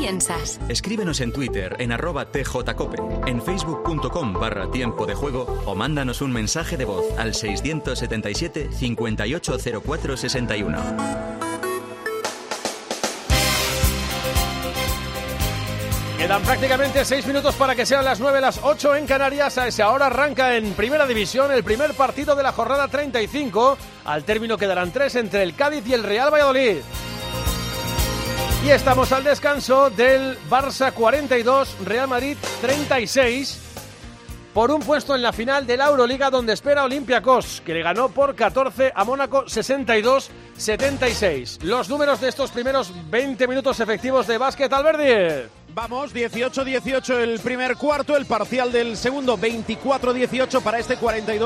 piensas. Escríbenos en Twitter en @tjcope, en facebook.com/tiempo de juego o mándanos un mensaje de voz al 677 580461. Quedan prácticamente 6 minutos para que sean las 9, las 8 en Canarias. A esa hora arranca en Primera División el primer partido de la jornada 35. Al término quedarán 3 entre el Cádiz y el Real Valladolid. Y estamos al descanso del Barça 42, Real Madrid 36, por un puesto en la final de la Euroliga, donde espera Olympiacos, que le ganó por 14 a Mónaco 62-76. Los números de estos primeros 20 minutos efectivos de básquet, Alberdi. Vamos, 18-18 el primer cuarto, el parcial del segundo 24-18 para este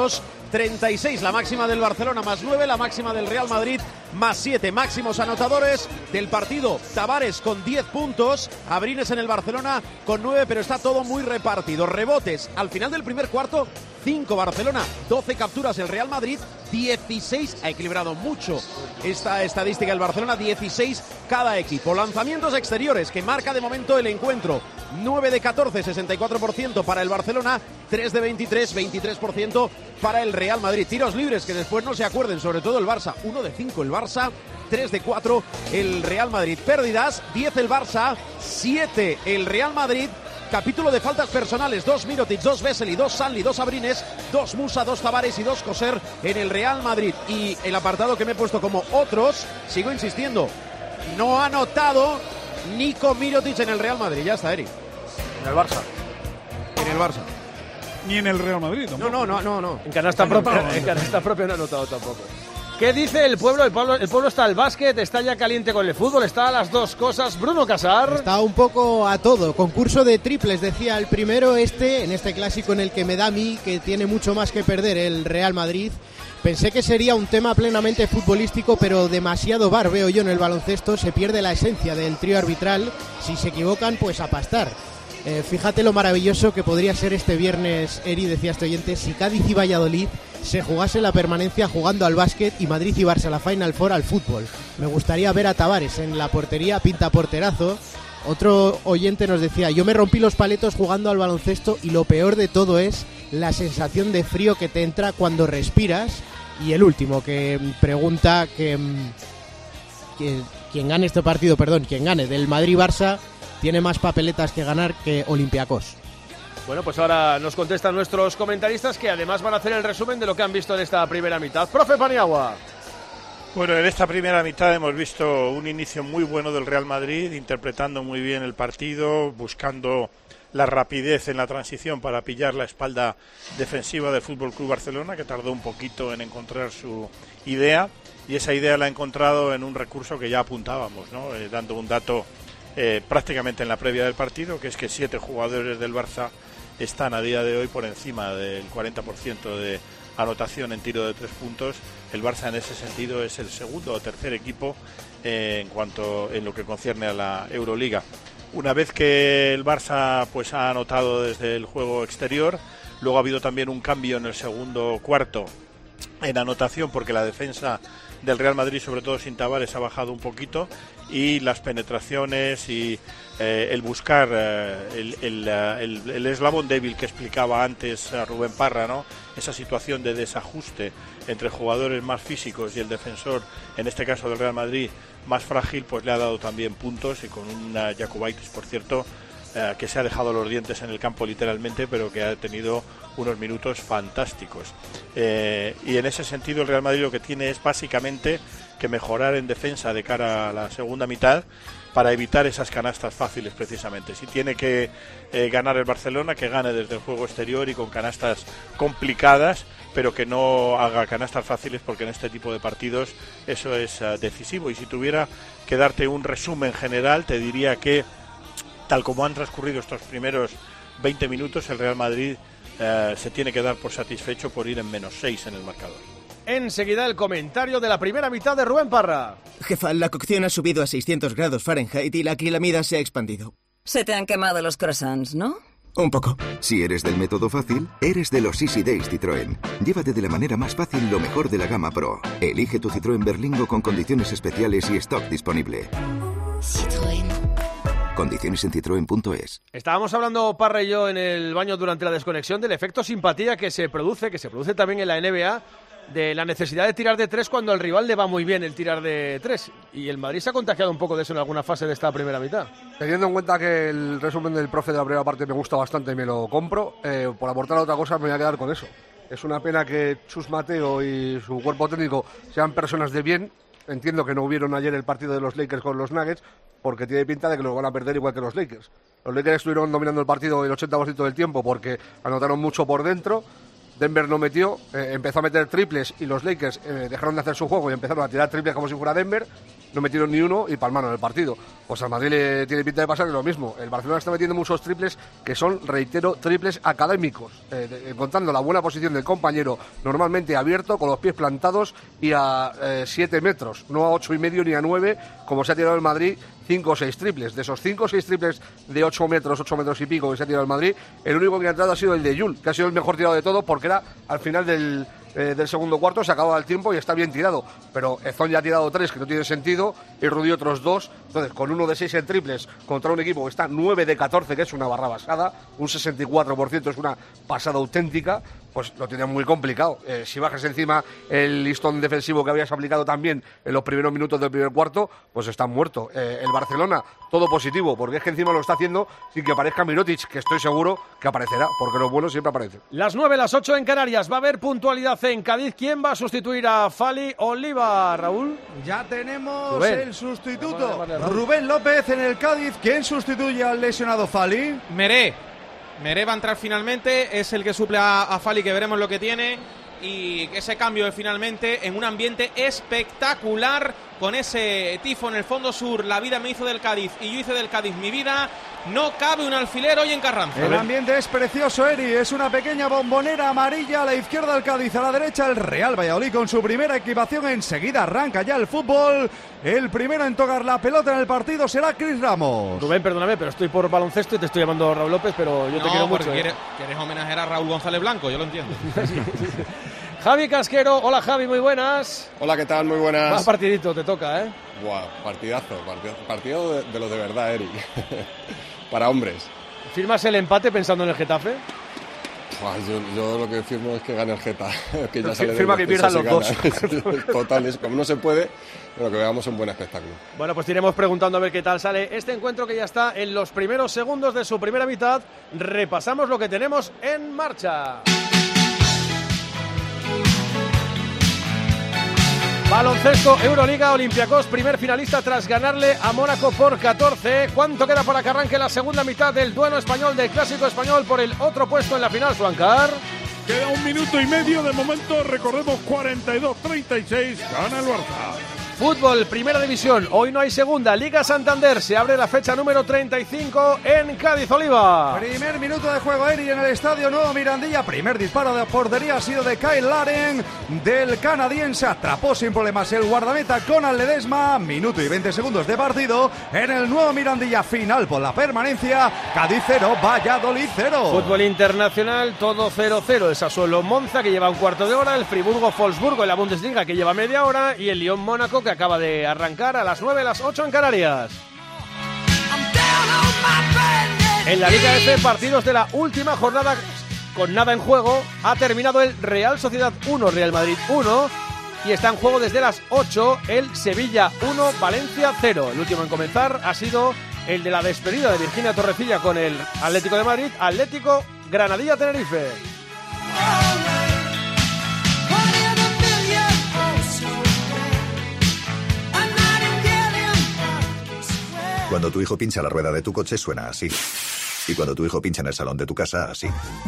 42-36. La máxima del Barcelona más 9, la máxima del Real Madrid más 7. Máximos anotadores del partido: Tavares con 10 puntos, Abrines en el Barcelona con 9, pero está todo muy repartido. Rebotes al final del primer cuarto: 5 Barcelona, 12 capturas el Real Madrid, 16, ha equilibrado mucho esta estadística el Barcelona, 16 cada equipo. Lanzamientos exteriores que marca de momento el encuentro: 9 de 14, 64% para el Barcelona, 3 de 23, 23% para el Real Madrid. Tiros libres que después no se acuerden, sobre todo el Barça: 1 de 5 el Barça, 3 de 4 el Real Madrid. Pérdidas: 10 el Barça, 7 el Real Madrid. Capítulo de faltas personales: 2 Mirotic, 2 Vesely, 2 Sanli, 2 Abrines, 2 Musa, 2 Tavares y 2 Coser en el Real Madrid. Y el apartado que me he puesto como otros, sigo insistiendo, no ha anotado Nico Mirotic en el Real Madrid. Ya está, Eric. En el Barça. En el Barça. Ni en el Real Madrid tampoco. No. En canasta propia no ha anotado tampoco. ¿Qué dice el pueblo? El pueblo está al básquet, está ya caliente con el fútbol, está a las dos cosas. Bruno Casar. Está un poco a todo. Concurso de triples, decía el primero, en este clásico en el que me da a mí que tiene mucho más que perder el Real Madrid. Pensé que sería un tema plenamente futbolístico, pero demasiado bar veo yo en el baloncesto. Se pierde la esencia del trío arbitral. Si se equivocan, pues a pastar. Fíjate lo maravilloso que podría ser este viernes, Eri, decía este oyente, si Cádiz y Valladolid se jugase la permanencia jugando al básquet y Madrid y Barça la Final Four al fútbol. Me gustaría ver a Tavares en la portería, pinta porterazo. Otro oyente nos decía: yo me rompí los paletos jugando al baloncesto y lo peor de todo es la sensación de frío que te entra cuando respiras. Y el último que pregunta que quien gane este partido, quien gane del Madrid-Barça tiene más papeletas que ganar que Olympiacos. Bueno, pues ahora nos contestan nuestros comentaristas, que además van a hacer el resumen de lo que han visto en esta primera mitad. Profe Paniagua. Bueno, en esta primera mitad hemos visto un inicio muy bueno del Real Madrid, interpretando muy bien el partido, buscando la rapidez en la transición para pillar la espalda defensiva del FC Barcelona, que tardó un poquito en encontrar su idea, y esa idea la ha encontrado en un recurso que ya apuntábamos, ¿no? Dando un dato prácticamente en la previa del partido, que es que 7 jugadores del Barça están a día de hoy por encima del 40% de anotación en tiro de 3 puntos. El Barça en ese sentido es el segundo o tercer equipo en lo que concierne a la Euroliga. Una vez que el Barça pues ha anotado desde el juego exterior, luego ha habido también un cambio en el segundo cuarto en anotación, porque la defensa del Real Madrid, sobre todo sin Tavares, ha bajado un poquito, y las penetraciones y el buscar el eslabón débil que explicaba antes a Rubén Parra, ¿no? Esa situación de desajuste entre jugadores más físicos y el defensor, en este caso del Real Madrid, más frágil, pues le ha dado también puntos, y con un Jakubaitis, por cierto, que se ha dejado los dientes en el campo literalmente, pero que ha tenido unos minutos fantásticos. Y en ese sentido el Real Madrid lo que tiene es básicamente que mejorar en defensa de cara a la segunda mitad para evitar esas canastas fáciles precisamente. Si tiene que ganar el Barcelona, que gane desde el juego exterior y con canastas complicadas, pero que no haga canastas fáciles, porque en este tipo de partidos eso es decisivo. Y si tuviera que darte un resumen general, te diría que tal como han transcurrido estos primeros 20 minutos, el Real Madrid se tiene que dar por satisfecho por ir en -6 en el marcador. Enseguida el comentario de la primera mitad de Rubén Parra. Jefa, la cocción ha subido a 600 grados Fahrenheit y la acrilamida se ha expandido. Se te han quemado los croissants, ¿no? Un poco. Si eres del método fácil, eres de los Easy Days Citroën. Llévate de la manera más fácil lo mejor de la gama Pro. Elige tu Citroën Berlingo con condiciones especiales y stock disponible. Citroën. Condiciones en citroen.es. Estábamos hablando, Parra y yo, en el baño durante la desconexión del efecto simpatía que se produce también en la NBA, de la necesidad de tirar de 3 cuando al rival le va muy bien el tirar de 3. Y el Madrid se ha contagiado un poco de eso en alguna fase de esta primera mitad. Teniendo en cuenta que el resumen del profe de la primera parte me gusta bastante y me lo compro, por aportar otra cosa me voy a quedar con eso. Es una pena que Chus Mateo y su cuerpo técnico sean personas de bien. Entiendo que no hubieron ayer el partido de los Lakers con los Nuggets, porque tiene pinta de que los van a perder igual que los Lakers. Los Lakers estuvieron dominando el partido el 80% del tiempo porque anotaron mucho por dentro. Denver no metió, empezó a meter triples y los Lakers dejaron de hacer su juego y empezaron a tirar triples como si fuera Denver. No metieron ni uno y palmaron el partido. Pues al Madrid le tiene pinta de pasar lo mismo. El Barcelona está metiendo muchos triples que son, reitero, triples académicos, encontrando la buena posición del compañero, normalmente abierto, con los pies plantados y a 7 metros, no a 8,5 ni a 9, como se ha tirado el Madrid, 5 o 6 triples. De esos 5 o 6 triples de 8 metros y pico que se ha tirado el Madrid, el único que ha entrado ha sido el de Yul, que ha sido el mejor tirado de todo porque era al final del segundo cuarto, se acaba el tiempo y está bien tirado, pero Ezón ya ha tirado 3 que no tiene sentido y Rudy otros 2, entonces con 1 de 6 en triples contra un equipo que está 9 de 14, que es una barra basada, un 64%, es una pasada auténtica, pues lo tiene muy complicado. Si bajas encima el listón defensivo que habías aplicado también en los primeros minutos del primer cuarto, pues está muerto. El Barcelona, todo positivo, porque es que encima lo está haciendo sin que aparezca Mirotic, que estoy seguro que aparecerá, porque los buenos siempre aparecen. Las 9, las 8 en Canarias, va a haber puntualidad en Cádiz. ¿Quién va a sustituir a Fali Oliva, Raúl? Ya tenemos el sustituto. Rubén López en el Cádiz. ¿Quién sustituye al lesionado Fali? Meré va a entrar finalmente, es el que suple a Fali, que veremos lo que tiene. Y ese cambio finalmente en un ambiente espectacular, con ese tifo en el fondo sur. La vida me hizo del Cádiz y yo hice del Cádiz mi vida. No cabe un alfiler hoy en Carranza. El ambiente es precioso, Eri. Es una pequeña bombonera amarilla. A la izquierda el Cádiz, a la derecha el Real Valladolid con su primera equipación. Enseguida arranca ya el fútbol. El primero en tocar la pelota en el partido será Cris Ramos. Rubén, perdóname, pero estoy por baloncesto y te estoy llamando Raúl López, pero yo te quiero mucho. Quieres homenajear a Raúl González Blanco, yo lo entiendo. Javi Casquero, hola Javi, muy buenas. Hola, ¿qué tal? Muy buenas. Más partidito, te toca, ¿eh? Buah, partido de los de verdad, Eri. Para hombres. ¿Firmas el empate pensando en el Getafe? Yo lo que firmo es que gane el Getafe. Que ya sale firma que pierdan los dos. Total, es como no se puede, pero que veamos un buen espectáculo. Bueno, pues te iremos preguntando a ver qué tal sale este encuentro, que ya está en los primeros segundos de su primera mitad. Repasamos lo que tenemos en marcha. Baloncesto, Euroliga, Olympiacos, primer finalista tras ganarle a Mónaco por 14. ¿Cuánto queda para que arranque la segunda mitad del duelo español, del clásico español por el otro puesto en la final, Suancar? Queda 1 minuto y medio de momento, recordemos 42-36, gana el Barça. Fútbol, primera división, hoy no hay segunda. Liga Santander, se abre la fecha número 35 en Cádiz, Oliva. Primer minuto de juego, Eri, en el Estadio Nuevo Mirandilla. Primer disparo de portería ha sido de Kyle Laren, del canadiense. Atrapó sin problemas el guardameta Conal Ledesma. Minuto y 20 segundos de partido en el Nuevo Mirandilla. Final por la permanencia. Cádiz 0, Valladolid 0. Fútbol internacional, todo 0-0. El Sassuolo Monza, que lleva un cuarto de hora. El Friburgo-Wolfsburgo en la Bundesliga, que lleva media hora. Y el Lyon-Mónaco, que acaba de arrancar a las 9, las 8 en Canarias. En la Liga F, partidos de la última jornada con nada en juego. Ha terminado el Real Sociedad 1, Real Madrid 1. Y está en juego desde las 8 el Sevilla 1, Valencia 0. El último en comenzar ha sido el de la despedida de Virginia Torrecilla con el Atlético de Madrid, Atlético Granadilla Tenerife. Cuando tu hijo pincha la rueda de tu coche suena así. Y cuando tu hijo pincha en el salón de tu casa, así.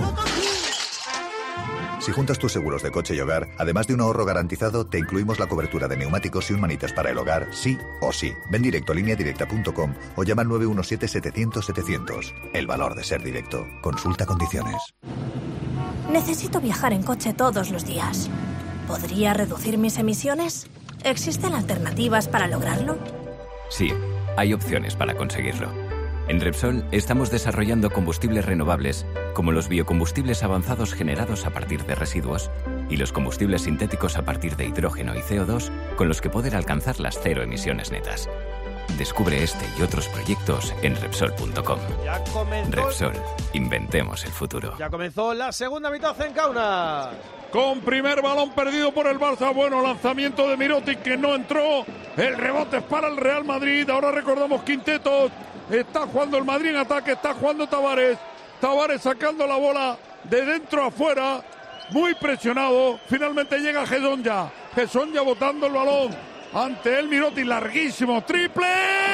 Si juntas tus seguros de coche y hogar, además de un ahorro garantizado, te incluimos la cobertura de neumáticos y un manitas para el hogar, sí o sí. Ven directo a lineadirecta.com o llama al 917-700-700. El valor de ser directo. Consulta condiciones. Necesito viajar en coche todos los días. ¿Podría reducir mis emisiones? ¿Existen alternativas para lograrlo? Sí. Hay opciones para conseguirlo. En Repsol estamos desarrollando combustibles renovables, como los biocombustibles avanzados generados a partir de residuos y los combustibles sintéticos a partir de hidrógeno y CO2, con los que poder alcanzar las 0 emisiones netas. Descubre este y otros proyectos en Repsol.com. Ya comenzó. Repsol, inventemos el futuro. Ya comenzó la segunda mitad en Kaunas. Con primer balón perdido por el Barça. Bueno, lanzamiento de Mirotic que no entró. El rebote es para el Real Madrid. Ahora recordamos quintetos. Está jugando el Madrid en ataque. Está jugando Tavares. Tavares sacando la bola de dentro a afuera. Muy presionado. Finalmente llega Hezonja. Hezonja botando el balón. Ante el Mirotic, larguísimo, triplón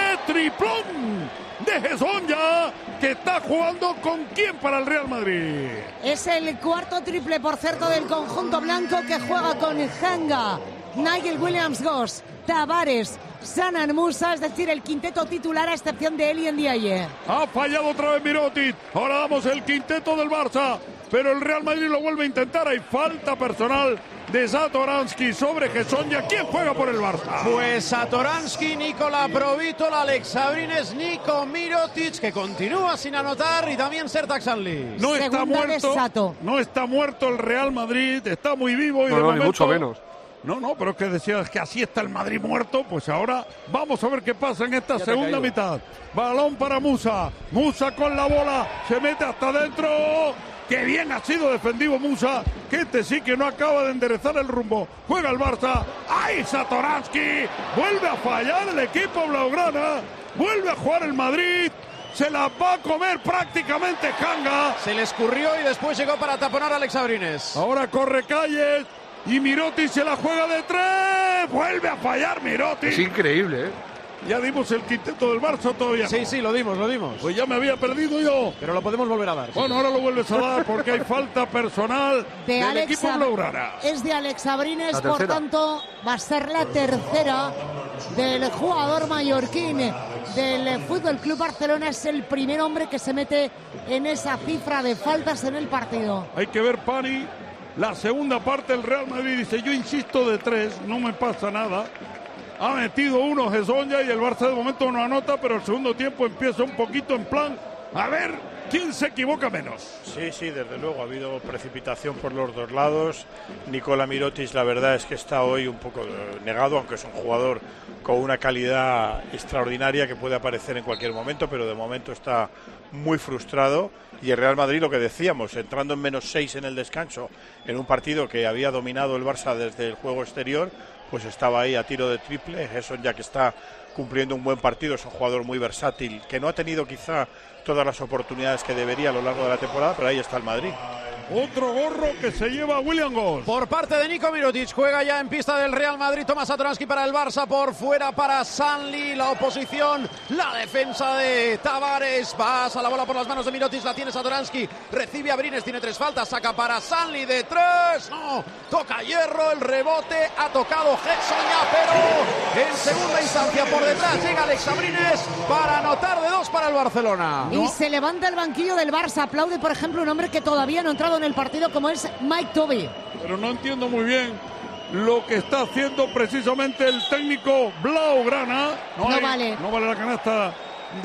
de Hezonja, que está jugando con quién para el Real Madrid. Es el cuarto triple, por cierto, del conjunto blanco, que juega con Hanga, Nigel Williams-Goss, Tavares, Sanan Musa, es decir, el quinteto titular a excepción de Elien Ndiaye. Ha fallado otra vez Mirotic, ahora damos el quinteto del Barça, pero el Real Madrid lo vuelve a intentar, hay falta personal de Satoransky sobre Hezonja. ¿Quién juega por el Barça? Pues Satoransky, Nikola Provítola, Alex Abrines, Nico Mirotic, que continúa sin anotar, y también Sertac Sanli. No está muerto, no está muerto el Real Madrid, está muy vivo y de momento, ni mucho menos. No, pero es que decías que así está el Madrid muerto, pues ahora vamos a ver qué pasa en esta segunda mitad. Balón para Musa, Musa con la bola, se mete hasta adentro. ¡Qué bien ha sido defendido Musa! Que este sí que no acaba de enderezar el rumbo. Juega el Barça. ¡Ay, Satoransky! Vuelve a fallar el equipo blaugrana. Vuelve a jugar el Madrid. Se la va a comer prácticamente Hanga. Se le escurrió y después llegó para taponar a Alex Abrines. Ahora corre Calles. Y Mirotic se la juega de tres. Vuelve a fallar Mirotic. Es increíble, ¿eh? ¿Ya dimos el quinteto del Barça todavía? Sí, lo dimos. Pues ya me había perdido yo. Pero lo podemos volver a dar. Bueno, ahora lo vuelves a dar porque hay falta personal del equipo blaugrana. Es de Alex Abrines, por tanto, va a ser la tercera del jugador mallorquín del Fútbol Club Barcelona. Es el primer hombre que se mete en esa cifra de faltas en el partido. Hay que ver, Pani, la segunda parte. El Real Madrid dice: yo insisto de tres, no me pasa nada. Ha metido uno Hezonja y el Barça de momento no anota, pero el segundo tiempo empieza un poquito en plan, a ver quién se equivoca menos. Sí, desde luego, ha habido precipitación por los dos lados. Nikola Mirotic, la verdad es que está hoy un poco negado, aunque es un jugador con una calidad extraordinaria que puede aparecer en cualquier momento, pero de momento está muy frustrado. Y el Real Madrid, lo que decíamos, entrando en -6 en el descanso, en un partido que había dominado el Barça desde el juego exterior, pues estaba ahí a tiro de triple. Hezonja, que está cumpliendo un buen partido, es un jugador muy versátil, que no ha tenido quizá todas las oportunidades que debería a lo largo de la temporada, pero ahí está el Madrid. Otro gorro que se lleva Williams-Goss. Por parte de Nico Mirotic, juega ya en pista del Real Madrid. Toma Satoransky para el Barça, por fuera para Sanli. La oposición, la defensa de Tavares. Pasa la bola por las manos de Mirotic, la tiene Satoransky. Recibe a Abrines, tiene tres faltas, saca para Sanli de tres. No, toca hierro, el rebote, ha tocado Hezonja, pero en segunda instancia por detrás llega Alex Abrines para anotar de dos para el Barcelona. Y se levanta el banquillo del Barça. Aplaude, por ejemplo, un hombre que todavía no ha entrado en el partido, como es Mike Toby. Pero no entiendo muy bien lo que está haciendo precisamente el técnico blaugrana. No vale la canasta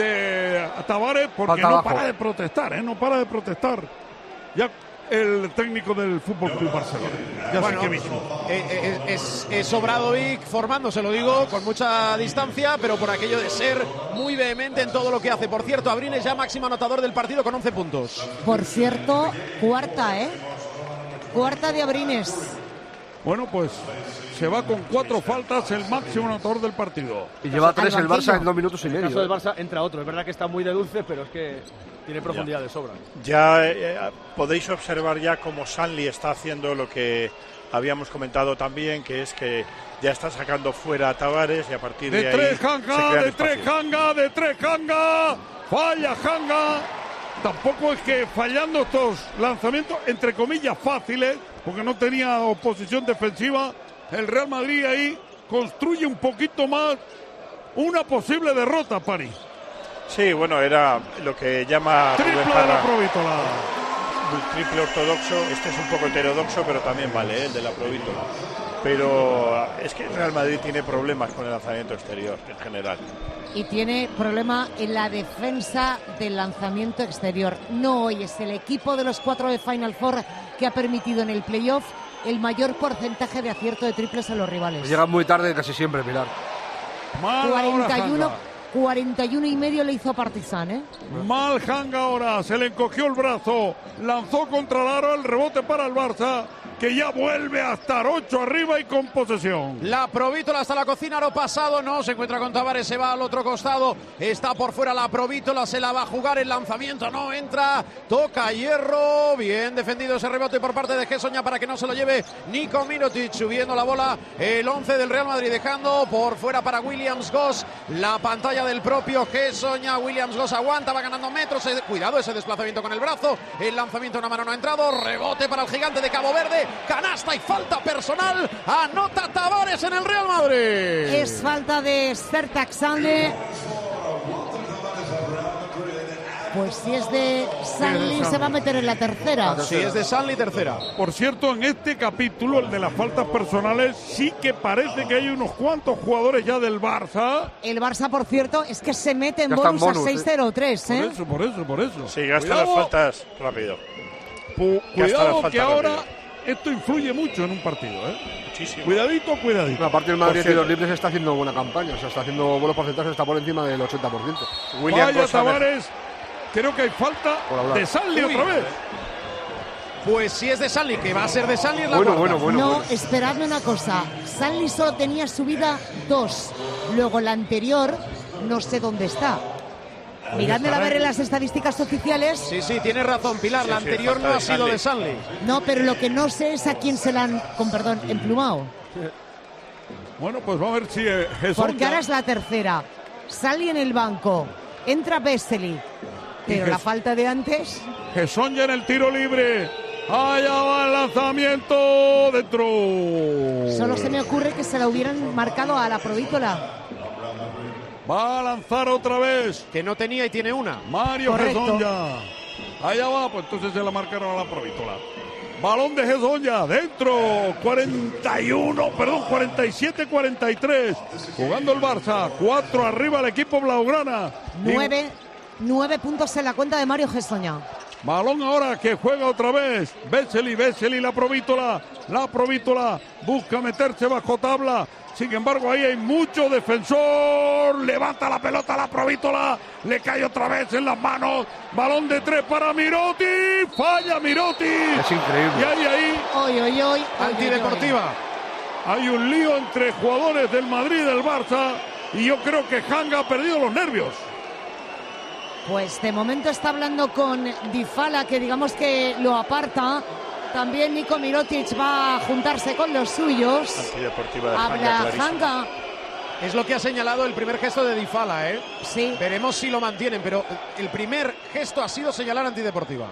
de Tavares porque no para de protestar, no para de protestar. Ya el técnico del Fútbol Club Barcelona. Ya sé que mismo. Es Obradovic formándose, lo digo, con mucha distancia, pero por aquello de ser muy vehemente en todo lo que hace. Por cierto, Abrines ya máximo anotador del partido con 11 puntos. Por cierto, cuarta de Abrines. Bueno, pues se va con 4 faltas, el máximo anotador del partido. Y lleva 3 el Barça en 2 minutos y medio. En el caso del Barça entra otro. Es verdad que está muy de dulce, pero es que tiene profundidad de sobra. Ya podéis observar ya cómo Sanli está haciendo lo que habíamos comentado también, que es que ya está sacando fuera a Tavares y a partir de ahí de tres Hanga, falla Hanga. Tampoco es que fallando estos lanzamientos, entre comillas, fáciles, porque no tenía oposición defensiva, el Real Madrid ahí construye un poquito más una posible derrota, París. Sí, bueno, era lo que llama triple de la Provítola. Triple ortodoxo, este es un poco heterodoxo, pero también vale, el de la Provítola. Pero es que el Real Madrid tiene problemas con el lanzamiento exterior en general. Y tiene problema en la defensa del lanzamiento exterior. No hoy, es el equipo de los 4 de Final Four que ha permitido en el playoff el mayor porcentaje de acierto de triples a los rivales. Llegan muy tarde casi siempre, Pilar. 41,5 le hizo Partizan, ¿eh? Mal Hanga ahora, se le encogió el brazo, lanzó contra el aro, el rebote para el Barça, que ya vuelve a estar 8 arriba y con posesión. La Provítola hasta la cocina, aro pasado, no, se encuentra con Tavares, se va al otro costado, está por fuera la Provítola, se la va a jugar, el lanzamiento no entra, toca hierro, bien defendido ese rebote por parte de Gessoña para que no se lo lleve Niko Mirotic, subiendo la bola, el 11 del Real Madrid, dejando por fuera para Williams Goss, la pantalla del propio Gessoña, Williams Goss aguanta, va ganando metros, cuidado ese desplazamiento con el brazo, el lanzamiento una mano no ha entrado, rebote para el gigante de Cabo Verde, canasta y falta personal, anota Tavares en el Real Madrid. Es falta de Sertaxande. Pues si es de Sanli se va a meter en la tercera. Si es de Sanli, tercera. Por cierto, en este capítulo, el de las faltas personales, sí que parece que hay unos cuantos jugadores ya del Barça. El Barça, por cierto, es que se mete en bonus a 6-0-3, ¿eh? Por eso. Sí, gasta las faltas rápido. Cuidado que ahora esto influye mucho en un partido, ¿eh? Muchísimo. Cuidadito. Aparte el Madrid de los libres está haciendo buena campaña, o sea, está haciendo buenos porcentajes, está por encima del 80%. Vaya Tavares, creo que hay falta de Sanli otra vez. Pues si es de Sanli, que va a ser de Sanli, es la cuarta. No, esperadme una cosa. Sanli solo tenía subida 2. Luego la anterior, no sé dónde está. Miradme a ver en las estadísticas oficiales. Sí, tienes razón, Pilar. La anterior no ha sido de Sanli. No, pero lo que no sé es a quién se la han, emplumado. Bueno, pues vamos a ver si Gessoña. Porque ahora es la tercera. Sanli en el banco. Entra Vesely. Pero la falta de antes. Gessoña en el tiro libre. Allá va el lanzamiento dentro. Solo se me ocurre que se la hubieran marcado a la Provítola. Va a lanzar otra vez. Que no tenía y tiene una. Mario Gessoña. Allá va, pues entonces se la marcaron a la Provítola. Balón de Gessoña, dentro. 47-43. Jugando el Barça. 4 arriba el equipo blaugrana. 9 puntos en la cuenta de Mario Gessoña. Balón ahora que juega otra vez. Vesely, la Provítola. La Provítola busca meterse bajo tabla. Sin embargo, ahí hay mucho defensor. Levanta la pelota la Provítola. Le cae otra vez en las manos. Balón de 3 para Mirotic. Falla Mirotic. Es increíble. Y hay ahí. Hoy. Antideportiva. Hay un lío entre jugadores del Madrid y del Barça. Y yo creo que Hanga ha perdido los nervios. Pues de momento está hablando con Dybala, que digamos que lo aparta. También Niko Mirotic va a juntarse con los suyos. Antideportiva de Habla Hanga. Es lo que ha señalado el primer gesto de Dybala, ¿eh? Sí. Veremos si lo mantienen, pero el primer gesto ha sido señalar antideportiva.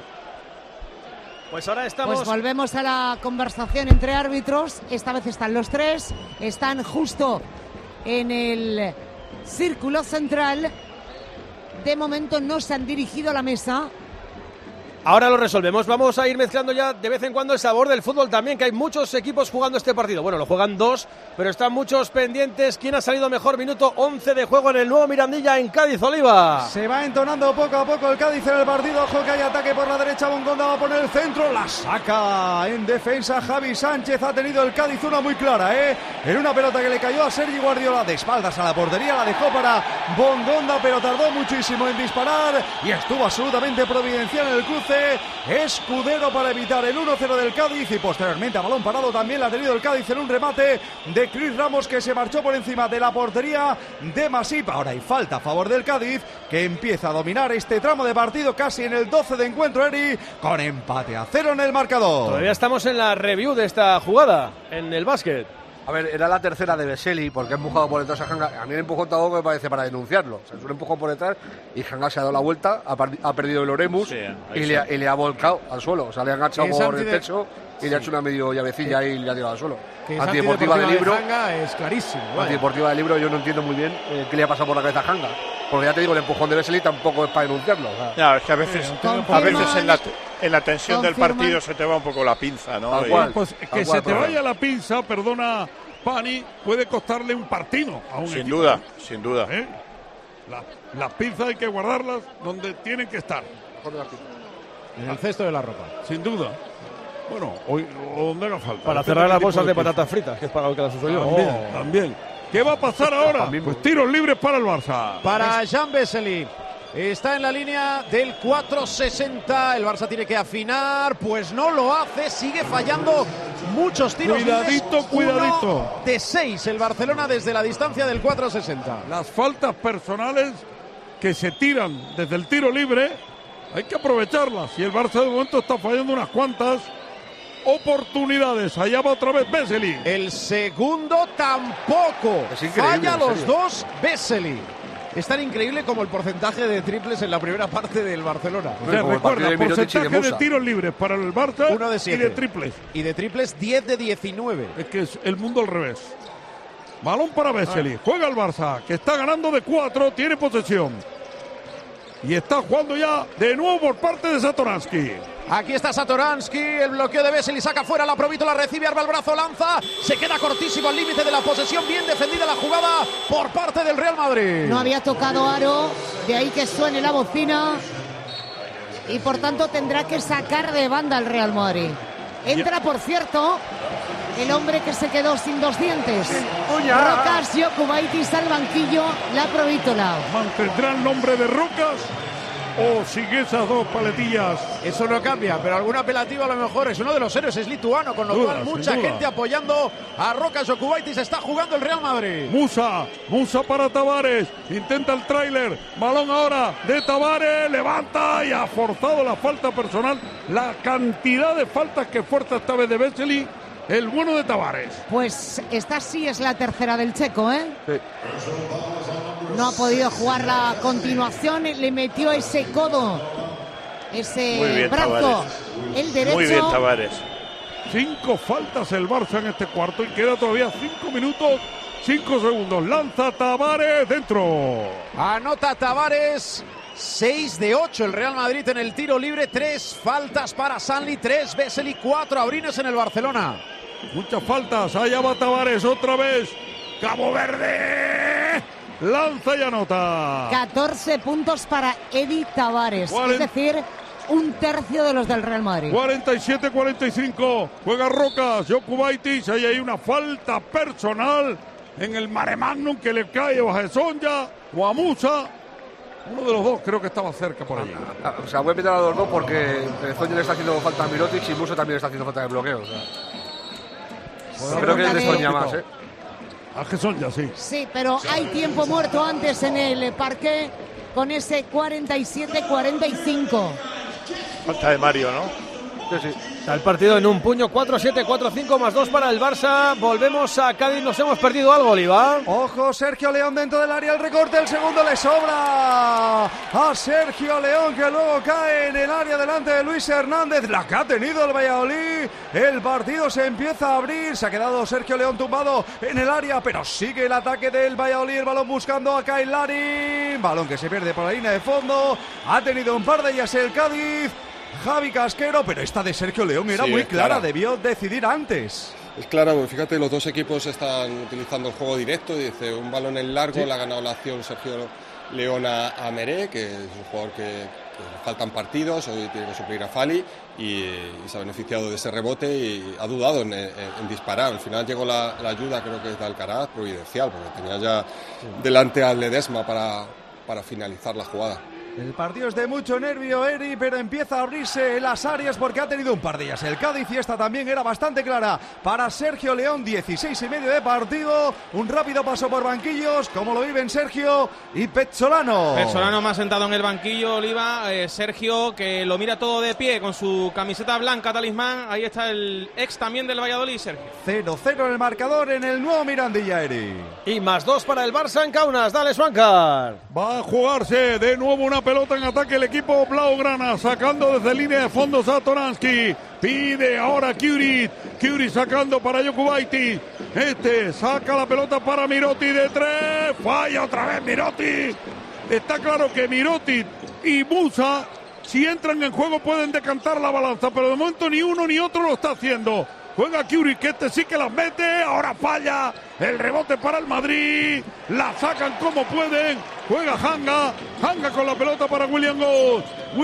Pues ahora estamos... Pues volvemos a la conversación entre árbitros. Esta vez están los tres. Están justo en el círculo central. De momento no se han dirigido a la mesa. Ahora lo resolvemos. Vamos a ir mezclando ya de vez en cuando el sabor del fútbol también, que hay muchos equipos jugando este partido. Bueno, lo juegan 2, pero están muchos pendientes. ¿Quién ha salido mejor? Minuto 11 de juego en el nuevo Mirandilla en Cádiz, Oliva. Se va entonando poco a poco el Cádiz en el partido. Ojo que hay ataque por la derecha. Bongonda va a poner el centro. La saca en defensa Javi Sánchez. Ha tenido el Cádiz una muy clara, en una pelota que le cayó a Sergi Guardiola de espaldas a la portería. La dejó para Bongonda, pero tardó muchísimo en disparar y estuvo absolutamente providencial en el cruce. Escudero para evitar el 1-0 del Cádiz y posteriormente a balón parado también la ha tenido el Cádiz en un remate de Chris Ramos, que se marchó por encima de la portería de Masip. Ahora hay falta a favor del Cádiz, que empieza a dominar este tramo de partido casi en el 12 de encuentro, Eri, con empate a 0 en el marcador. Todavía estamos en la review de esta jugada en el básquet. A ver, era la tercera de Vesely porque ha empujado por detrás a Hanga. A mí el empujón tampoco me parece para denunciarlo. O sea, es un empujón por detrás y Hanga se ha dado la vuelta, ha perdido el Oremus y le ha volcado al suelo. O sea, le ha enganchado por el techo y le ha hecho una medio llavecilla y le ha tirado al suelo. Antideportiva del libro. Hanga es clarísimo. Antideportiva del libro, yo no entiendo muy bien qué le ha pasado por la cabeza a Hanga. Porque ya te digo, el empujón de Vesely tampoco es para denunciarlo. O sea. No, es que a veces en la tensión del partido se te va un poco la pinza, ¿no? Pues que se te vaya la pinza, perdona, Pani, puede costarle un partido a un equipo. Sin duda. Las pinzas hay que guardarlas donde tienen que estar. En el cesto de la ropa. Sin duda. Bueno, hoy o donde haga falta. Para cerrar las bolsas de patatas fritas, que es para lo que las uso yo. También. ¿Qué va a pasar ahora? Pues tiros libres para el Barça. Para Jan Vesely. Está en la línea del 4.60. El Barça tiene que afinar. Pues no lo hace. Sigue fallando muchos tiros libres. Cuidadito. 1 de 6 el Barcelona desde la distancia del 4.60. Las faltas personales que se tiran desde el tiro libre hay que aprovecharlas. Y el Barça de momento está fallando unas cuantas oportunidades. Allá va otra vez Vesely. El segundo tampoco. Falla los dos Vesely. Es tan increíble como el porcentaje de triples en la primera parte del Barcelona. Recuerda, porcentaje de tiros libres para el Barça 1 de 7. Y de triples. Y de triples 10 de 19. Es que es el mundo al revés. Balón para Vesely. Juega el Barça, que está ganando de 4, tiene posesión. Y está jugando ya de nuevo por parte de Satoransky. Aquí está Satoransky, el bloqueo de Vesely, saca fuera la Provítola, recibe, arma el brazo, lanza, se queda cortísimo al límite de la posesión, bien defendida la jugada por parte del Real Madrid. No había tocado aro, de ahí que suene la bocina y por tanto tendrá que sacar de banda el Real Madrid. Entra, por cierto, el hombre que se quedó sin 2 dientes. Rocas Jokubaitis al banquillo, la Provítola. ¿Mantendrá el nombre de Rocas o sigue esas 2 paletillas? Eso no cambia, pero algún apelativo a lo mejor. Es uno de los héroes, es lituano, con lo cual mucha gente apoyando a Rocas Jokubaitis. Está jugando el Real Madrid. Musa para Tavares, intenta el tráiler, balón ahora de Tavares, levanta y ha forzado la falta personal. La cantidad de faltas que fuerza esta vez de Vesely, el bueno de Tavares. Pues esta sí es la tercera del checo, ¿eh? Sí. No ha podido jugar la continuación, le metió ese codo, ese brazo, Tavares. El derecho. Muy bien, Tavares. 5 faltas el Barça en este cuarto y queda todavía 5 minutos, 5 segundos. Lanza Tavares dentro. Anota Tavares. 6 de 8 el Real Madrid en el tiro libre. 3 faltas para Sanli, 3 Vesely, 4 Abrines en el Barcelona. Muchas faltas. Allá va Tavares otra vez. Cabo Verde. Lanza y anota. 14 puntos para Edi Tavares. Es decir, 1/3 de los del Real Madrid. 47-45. Juega Rocas. Jokubaitis. Ahí hay una falta personal en el mare magnum que le cae a Sonja o a Musa. Uno de los dos creo que estaba cerca por allí. O sea, voy a meter a los dos porque Zonja le está haciendo falta a Mirotic y Musa también está haciendo falta de bloqueo. O sea. Creo que es de Zonja más, ¿eh? A Sonja, sí. Sí, pero hay tiempo muerto antes en el parqué con ese 47-45. Falta de Mario, ¿no? Sí. Está el partido en un puño, 4-7, 4-5 más 2 para el Barça. Volvemos a Cádiz, nos hemos perdido algo, Oliva. Ojo, Sergio León dentro del área, el recorte, el segundo le sobra a Sergio León, que luego cae en el área delante de Luis Hernández, la que ha tenido el Valladolid. El partido se empieza a abrir, se ha quedado Sergio León tumbado en el área, pero sigue el ataque del Valladolid, el balón buscando a Kyle Larin, balón que se pierde por la línea de fondo, ha tenido un par de ellas el Cádiz. Javi Casquero, pero esta de Sergio León era muy clara, debió decidir antes. Es claro, fíjate, los dos equipos están utilizando el juego directo, dice un balón en largo, le ha ganado la acción Sergio León a Meré, que es un jugador que faltan partidos, hoy tiene que suplir a Fali y se ha beneficiado de ese rebote y ha dudado en disparar. Al final llegó la ayuda, creo que es de Alcaraz, providencial, porque tenía ya delante al Ledesma para finalizar la jugada. El partido es de mucho nervio, Eri, pero empieza a abrirse las áreas porque ha tenido un par de ellas el Cádiz y esta también era bastante clara para Sergio León. 16,5 de partido, un rápido paso por banquillos, como lo viven Sergio y Pezzolano. Pezzolano más sentado en el banquillo, Oliva. Sergio, que lo mira todo de pie con su camiseta blanca talismán. Ahí está el ex también del Valladolid, Sergio. 0-0 en el marcador en el nuevo Mirandilla, Eri. Y más 2 para el Barça en Kaunas. Dale, Swankar. Va a jugarse de nuevo una pelota en ataque el equipo blaugrana, sacando desde línea de fondo Satoransky, pide ahora Kiuric sacando para Jokubaitis, saca la pelota para Mirotic de 3, falla otra vez Mirotic. Está claro que Mirotic y Musa, si entran en juego, pueden decantar la balanza, pero de momento ni uno ni otro lo está haciendo. Juega Kiuric, que sí que las mete, ahora falla, el rebote para el Madrid, la sacan como pueden, juega Hanga con la pelota para William Goss,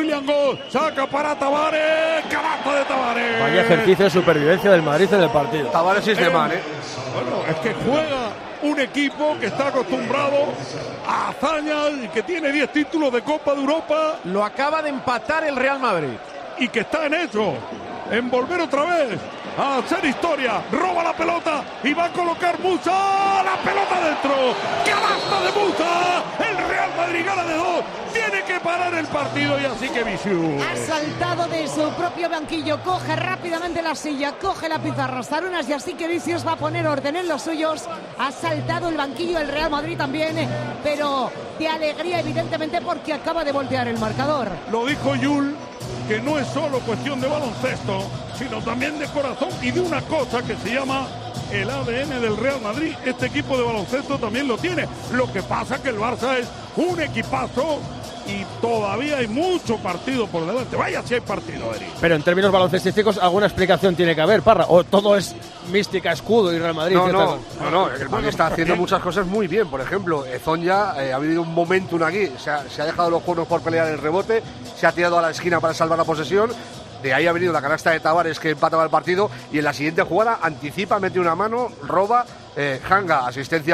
saca para Tavares, cabazo de Tavares. Vaya ejercicio de supervivencia del Madrid en el partido. Tavares es de man, Bueno, es que juega un equipo que está acostumbrado a hazañas y que tiene 10 títulos de Copa de Europa. Lo acaba de empatar el Real Madrid. Y que está en eso, en volver otra vez a hacer historia. Roba la pelota y va a colocar Musa. La pelota dentro. ¡Canasta de Musa! El Real Madrid gana de 2. Tiene que parar el partido y así que Visiu. Ha saltado de su propio banquillo, coge rápidamente la silla, coge la pizarra Sarunas y así que Vicius va a poner orden en los suyos. Ha saltado el banquillo del Real Madrid también, pero de alegría evidentemente porque acaba de voltear el marcador. Lo dijo Yul, que no es solo cuestión de baloncesto, sino también de corazón y de una cosa que se llama el ADN del Real Madrid. Este equipo de baloncesto también lo tiene. Lo que pasa es que el Barça es un equipazo y todavía hay mucho partido por delante. Vaya si hay partido, Eri. Pero en términos baloncestísticos alguna explicación tiene que haber, Parra. O todo es mística, escudo y Real Madrid. No, el Madrid está haciendo muchas cosas muy bien. Por ejemplo, Zonja ha habido un momentum aquí. Se ha dejado los cuernos por pelear el rebote, se ha tirado a la esquina para salvar la posesión. De ahí ha venido la canasta de Tavares que empataba el partido y en la siguiente jugada anticipa, mete una mano, roba, Hanga, asistencia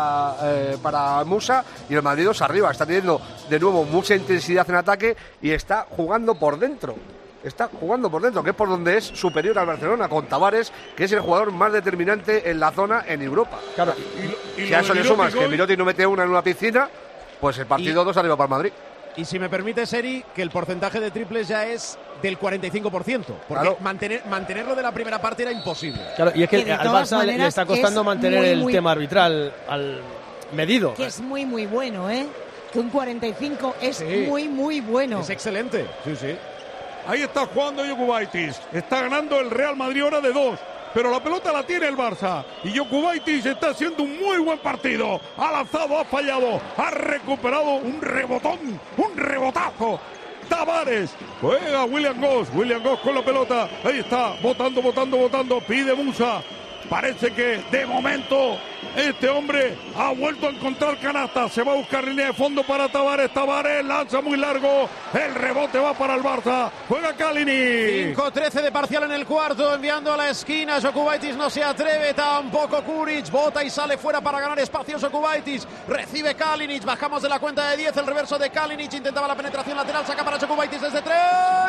para Musa y el Madrid dos arriba. Está teniendo de nuevo mucha intensidad en ataque y está jugando por dentro. Está jugando por dentro, que es por donde es superior al Barcelona, con Tavares, que es el jugador más determinante en la zona en Europa. Claro. Si a eso le sumas que Mirotic no mete una en una piscina, pues el partido 2 arriba para el Madrid. Y si me permite, Seri, que el porcentaje de triples ya es del 45%, porque claro, mantenerlo de la primera parte era imposible. Claro, y es que al Barça le está costando mantener el tema arbitral al medido. Que es muy, muy bueno, ¿eh? Que un 45 es muy, muy bueno. Es excelente. Sí, sí. Ahí está jugando Jokubaitis. Está ganando el Real Madrid ahora de 2. Pero la pelota la tiene el Barça. Y Jokubaitis está haciendo un muy buen partido. Ha lanzado, ha fallado. Ha recuperado un rebotón. Un rebotazo. Tavares. Juega William Goss. William Goss con la pelota. Ahí está. Botando. Pide Musa. Parece que de momento este hombre ha vuelto a encontrar canasta. Se va a buscar línea de fondo para Tavares. Tavares lanza muy largo. El rebote va para el Barça. Juega Kalinic. 5-13 de parcial en el cuarto. Enviando a la esquina. Jokubaitis no se atreve. Tampoco Kuric. Bota y sale fuera para ganar espacio. Jokubaitis. Recibe Kalinic. Bajamos de la cuenta de 10. El reverso de Kalinic. Intentaba la penetración lateral. Saca para Jokubaitis desde 3.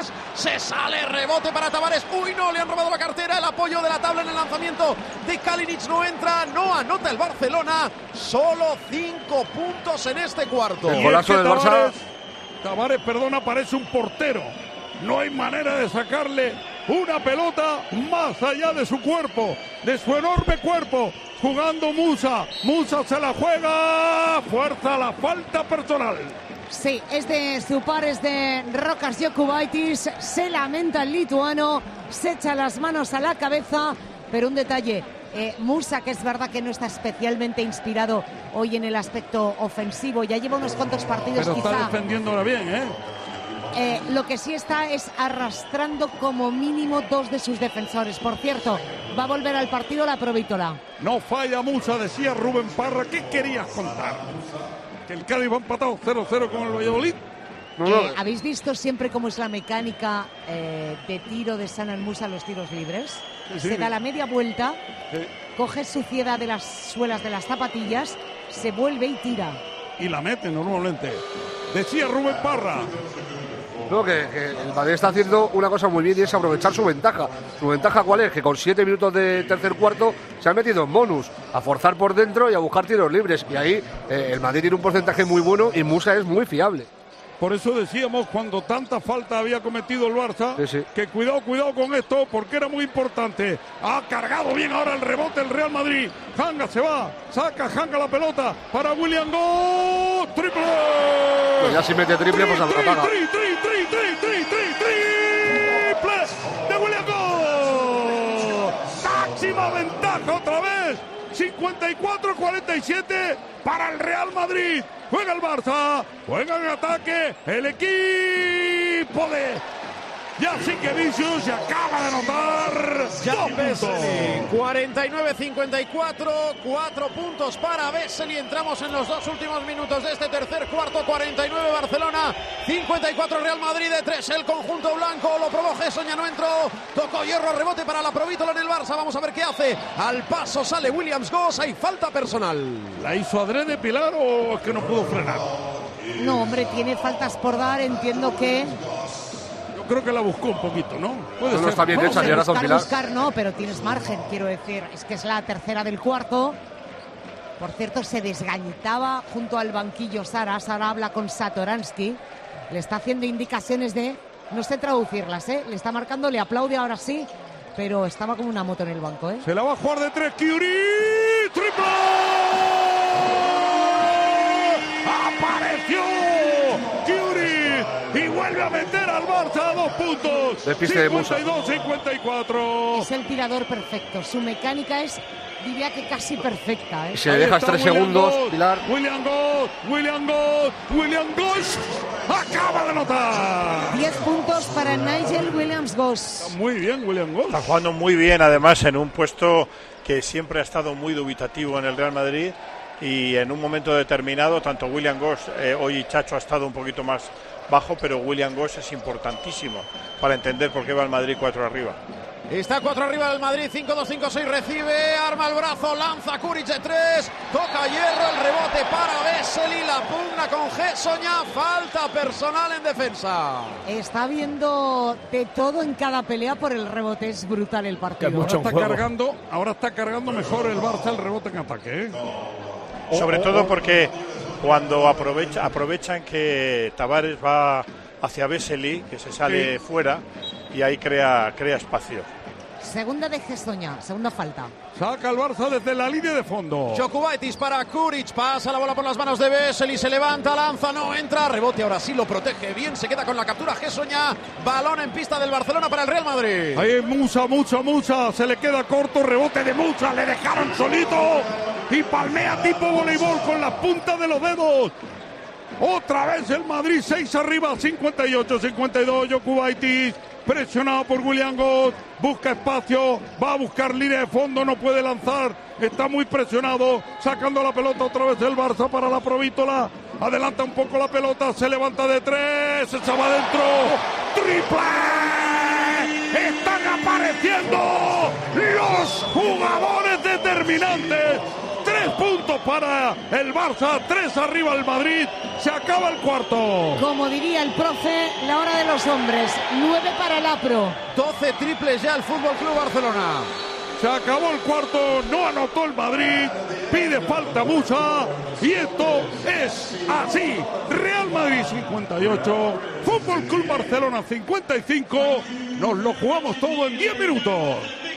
Se sale. Rebote para Tavares. Uy, no. Le han robado la cartera. El apoyo de la tabla en el lanzamiento de Kalinic no entra, no anota el Barcelona, solo 5 puntos en este cuarto. El golazo del Barça. Tavares, parece un portero. No hay manera de sacarle una pelota más allá de su cuerpo, de su enorme cuerpo. Jugando Musa. Musa se la juega. Fuerza la falta personal. Sí, es de su par, es de Rokas Jokubaitis. Se lamenta el lituano, se echa las manos a la cabeza. Pero un detalle, Musa, que es verdad que no está especialmente inspirado hoy en el aspecto ofensivo, ya lleva unos cuantos partidos. Pero quizá está defendiéndola bien, lo que sí está es arrastrando como mínimo 2 de sus defensores. Por cierto, va a volver al partido la Provítola. No falla Musa, decía Rubén Parra. ¿Qué querías contar? ¿Que el Cádiz va empatado 0-0 con el Valladolid? ¿Habéis visto siempre cómo es la mecánica de tiro de Sanan Musa en los tiros libres? Se da la media vuelta, coge suciedad de las suelas de las zapatillas, se vuelve y tira. Y la mete normalmente. Decía Rubén Parra. No, que el Madrid está haciendo una cosa muy bien y es aprovechar su ventaja. ¿Su ventaja cuál es? Que con 7 minutos de tercer cuarto se ha metido en bonus, a forzar por dentro y a buscar tiros libres. Y ahí el Madrid tiene un porcentaje muy bueno y Musa es muy fiable. Por eso decíamos, cuando tanta falta había cometido el Barça, que cuidado con esto, porque era muy importante. Ha cargado bien ahora el rebote el Real Madrid. Hanga se va, saca Hanga la pelota para William Goss. ¡Triple! Pues ya si mete triple, pues apaga. ¡Triple de William Goss! ¡Máxima ventaja otra vez! 54-47 para el Real Madrid. Juega el Barça, juega en ataque el equipo de Y así que Vicius se acaba de anotar. Ya Vesely, 49-54, 4 puntos para Vesely. Entramos en los 2 últimos minutos de este tercer cuarto. 49 Barcelona, 54 Real Madrid. De 3 el conjunto blanco. Lo probó Gessoña, no entró. Tocó Hierro, rebote para la Provítola en el Barça. Vamos a ver qué hace. Al paso sale Williams-Goss. Hay falta personal. ¿La hizo adrede, Pilar, o es que no pudo frenar? No, hombre, tiene faltas por dar. Entiendo que... Creo que la buscó un poquito, ¿no? Puede ser. Está bien hecha, ya razón, Pilar. Buscar no, pero tienes margen, quiero decir. Es que es la tercera del cuarto. Por cierto, se desgañitaba junto al banquillo Sara. Sara habla con Satoransky. Le está haciendo indicaciones de... No sé traducirlas, ¿eh? Le está marcando, le aplaude ahora sí. Pero estaba como una moto en el banco, ¿eh? Se la va a jugar de 3, Curie. ¡Triple! ¡Apareció Curie! Y vuelve a meter al Barça a 2 puntos. Despiste de Musa. 52-54. Es el tirador perfecto. Su mecánica es, diría que casi perfecta, ¿eh? Si le dejas 3 segundos, Pilar. Williams-Goss acaba de anotar. 10 puntos para Nigel Williams-Goss. Muy bien, Williams-Goss. Está jugando muy bien, además, en un puesto que siempre ha estado muy dubitativo en el Real Madrid. Y en un momento determinado, tanto Williams-Goss, hoy Chacho ha estado un poquito más bajo, pero Williams-Goss es importantísimo para entender por qué va el Madrid 4 arriba. Está 4 arriba del Madrid, 5-2-5-6, recibe, arma el brazo, lanza Kuric de 3, toca Hierro, el rebote para Vesely, la pugna con Gessoña, falta personal en defensa. Está viendo de todo en cada pelea por el rebote, es brutal el partido. Ahora está cargando mejor el Barça el rebote en ataque, ¿eh? Sobre todo porque cuando aprovechan que Tavares va hacia Vesely, que se sale fuera, y ahí crea espacio. Segunda de Gessoña, segunda falta. Saca el Barça desde la línea de fondo. Jokubaitis para Kuric, pasa la bola por las manos de Vesely, se levanta, lanza, no entra, rebote, ahora sí lo protege bien, se queda con la captura Gessoña, balón en pista del Barcelona para el Real Madrid. Ahí Musa, se le queda corto, rebote de Musa, le dejaron solito y palmea tipo voleibol con las puntas de los dedos. Otra vez el Madrid, 6 arriba, 58-52, Jokubaitis. Presionado por Williams-Goss, busca espacio, va a buscar línea de fondo, no puede lanzar, está muy presionado, sacando la pelota otra vez el Barça para la Provítola, adelanta un poco la pelota, se levanta de 3, se va adentro, ¡triple! ¡Están apareciendo los jugadores determinantes! 3 puntos para el Barça, 3 arriba el Madrid, se acaba el cuarto. Como diría el profe, la hora de los hombres, 9 para el APRO. 12 triples ya el Fútbol Club Barcelona. Se acabó el cuarto, no anotó el Madrid, pide falta Musa y esto es así. Real Madrid 58, Fútbol Club Barcelona 55, nos lo jugamos todo en 10 minutos.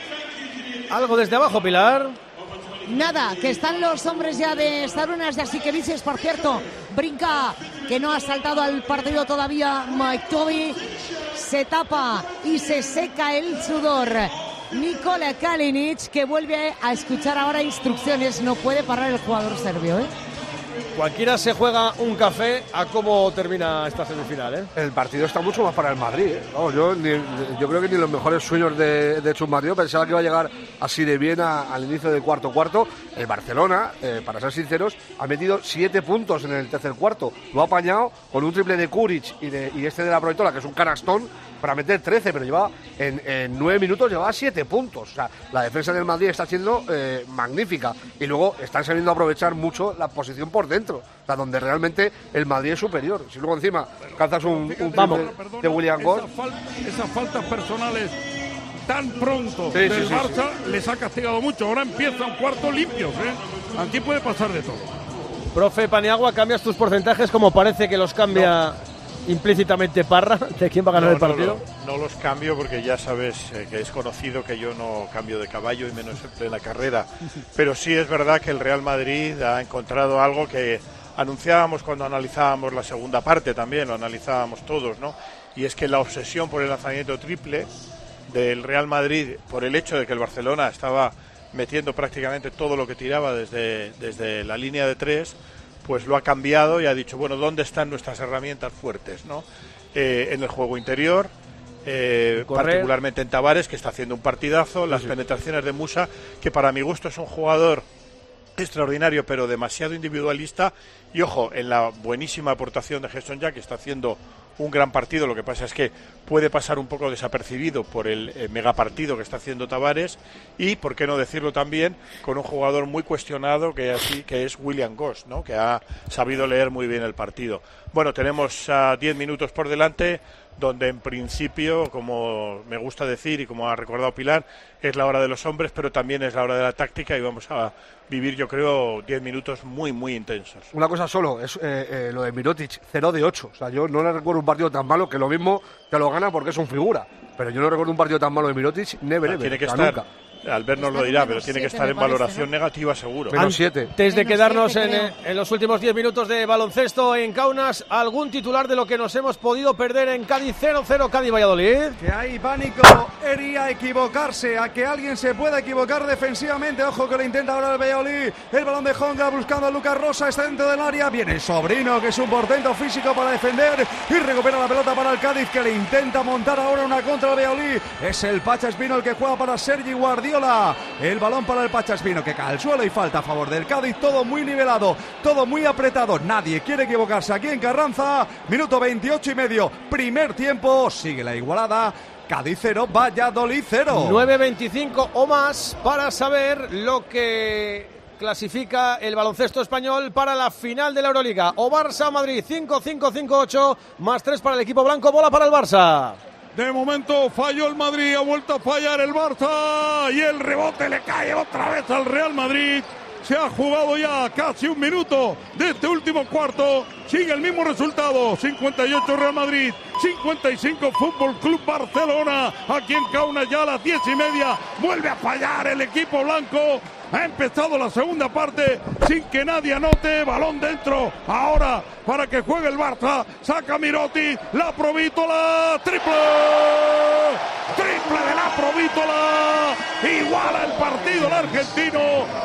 Algo desde abajo, Pilar. Nada, que están los hombres ya de Sarunas de Asiqueviches, por cierto. Brinca, que no ha saltado al partido todavía Mike Toby. Se tapa y se seca el sudor Nikola Kalinic, que vuelve a escuchar ahora instrucciones. No puede parar el jugador serbio, ¿eh? Cualquiera se juega un café a cómo termina esta semifinal, ¿eh? El partido está mucho más para el Madrid, ¿eh? Vamos, yo creo que ni los mejores sueños de Chus Mateo pensaba que iba a llegar así de bien al inicio del cuarto. El Barcelona, para ser sinceros, ha metido 7 puntos en el tercer cuarto. Lo ha apañado con un triple de Kuric y este de la Provítola, que es un canastón, para meter 13, pero llevaba en 9 minutos llevaba 7 puntos. O sea, la defensa del Madrid está siendo magnífica, y luego están sabiendo aprovechar mucho la posición por dentro, o sea, donde realmente el Madrid es superior. Si luego encima calzas un triple de Williams-Goss, esas faltas personales tan pronto del Barça les ha castigado mucho. Ahora empiezan cuartos limpios, ¿eh? Aquí puede pasar de todo. Profe Paniagua, ¿cambias tus porcentajes como parece que los cambia implícitamente Parra de quién va a ganar el partido? No los cambio porque ya sabes que es conocido que yo no cambio de caballo y menos en la carrera, pero sí es verdad que el Real Madrid ha encontrado algo que anunciábamos cuando analizábamos la segunda parte, también lo analizábamos todos, ¿no? Y es que la obsesión por el lanzamiento triple del Real Madrid, por el hecho de que el Barcelona estaba metiendo prácticamente todo lo que tiraba desde la línea de 3, pues lo ha cambiado y ha dicho, bueno, ¿dónde están nuestras herramientas fuertes, ¿no? En el juego interior, particularmente en Tavares, que está haciendo un partidazo, las penetraciones de Musa, que para mi gusto es un jugador extraordinario pero demasiado individualista, y ojo, en la buenísima aportación de Gerson Jack, que está haciendo un gran partido. Lo que pasa es que puede pasar un poco desapercibido por el megapartido que está haciendo Tavares, y por qué no decirlo también con un jugador muy cuestionado que es William Goss, ¿no? Que ha sabido leer muy bien el partido. Bueno, tenemos 10 minutos por delante, donde en principio, como me gusta decir y como ha recordado Pilar, es la hora de los hombres, pero también es la hora de la táctica, y vamos a vivir, yo creo, 10 minutos muy, muy intensos. Una cosa solo, es lo de Mirotic, 0 de 8. O sea, yo no le recuerdo un partido tan malo, que lo mismo te lo gana porque es un figura. Pero yo no recuerdo un partido tan malo de Mirotic, never. Tiene que estar... Nunca. Albert nos lo dirá, pero tiene que estar en valoración negativa seguro. -7. Antes de quedarnos en los últimos 10 minutos de baloncesto en Kaunas, ¿algún titular de lo que nos hemos podido perder en Cádiz? 0-0 Cádiz-Valladolid. Que hay pánico, Eri, a equivocarse, a que alguien se pueda equivocar defensivamente. Ojo que lo intenta ahora el Valladolid. El balón de Honga buscando a Lucas Rosa, está dentro del área. Viene el Sobrino, que es un portento físico para defender, y recupera la pelota para el Cádiz, que le intenta montar ahora una contra el Valladolid. Es el Pacha Espino el que juega para Sergi Guardiola. El balón para el Pacha Espino, que cae al suelo, y falta a favor del Cádiz. Todo muy nivelado, todo muy apretado. Nadie quiere equivocarse aquí en Carranza. Minuto 28 y medio, primer tiempo. Sigue la igualada. Cádiz 0, Valladolid 0. 9:25 o más para saber lo que clasifica el baloncesto español para la final de la Euroliga. O Barça-Madrid, 5-5-5-8, más 3 para el equipo blanco, bola para el Barça. De momento falló el Madrid, ha vuelto a fallar el Barça, y el rebote le cae otra vez al Real Madrid. Se ha jugado ya casi un minuto de este último cuarto. Sigue el mismo resultado, 58 Real Madrid, 55 Fútbol Club Barcelona. Aquí en Kaunas ya a las 10:30 vuelve a fallar el equipo blanco. Ha empezado la segunda parte sin que nadie anote. Balón dentro ahora para que juegue el Barça. Saca Mirotic, la Provítola, triple de la Provítola. Iguala el partido el argentino,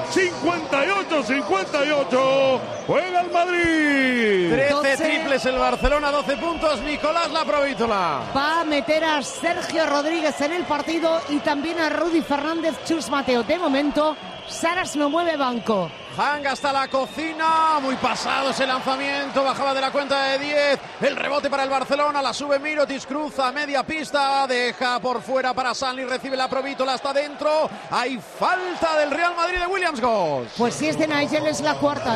58-58. Juega el Madrid. 13 triples el Barcelona, 12 puntos. Nicolás la Provítola. Va a meter a Sergio Rodríguez en el partido y también a Rudy Fernández, Chus Mateo. De momento, Saras no mueve banco. Hanga hasta la cocina, muy pasado ese lanzamiento, bajaba de la cuenta de 10, el rebote para el Barcelona, la sube Mirotic, cruza media pista, deja por fuera para Sanli, recibe la Provítola hasta dentro, hay falta del Real Madrid de Williams Goss. Pues si es de Nigel es la cuarta,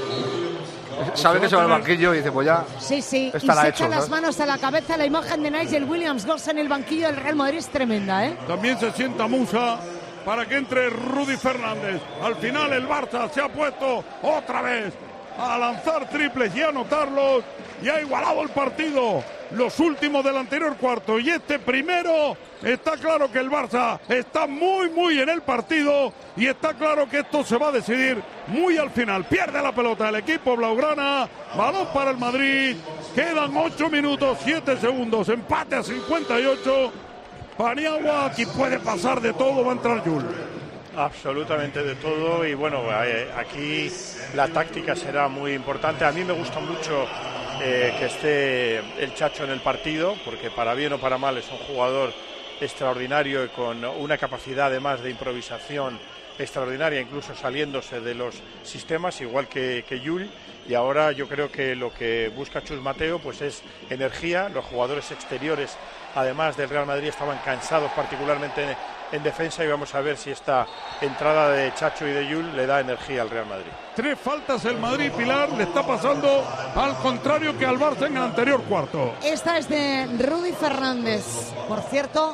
Sabe que se va al banquillo y dice, pues ya. Sí, y se echa las manos a la cabeza. La imagen de Nigel Williams Goss en el banquillo del Real Madrid es tremenda, También se sienta Musa para que entre Rudy Fernández. Al final el Barça se ha puesto otra vez a lanzar triples y a anotarlos, y ha igualado el partido. Los últimos del anterior cuarto y este primero, está claro que el Barça está muy, muy en el partido, y está claro que esto se va a decidir muy al final. Pierde la pelota el equipo blaugrana, balón para el Madrid, quedan 8 minutos, 7 segundos, empate a 58. Paniagua, aquí puede pasar de todo, va a entrar Yul. Absolutamente de todo, y bueno, aquí la táctica será muy importante. A mí me gusta mucho que esté el Chacho en el partido, porque para bien o para mal es un jugador extraordinario y con una capacidad además de improvisación extraordinaria, incluso saliéndose de los sistemas, igual que Yul. Y ahora yo creo que lo que busca Chus Mateo pues es energía. Los jugadores exteriores, además del Real Madrid, estaban cansados, particularmente en defensa, y vamos a ver si esta entrada de Chacho y de Yul le da energía al Real Madrid. 3 faltas el Madrid, Pilar, le está pasando al contrario que al Barça en el anterior cuarto. Esta es de Rudy Fernández. Por cierto,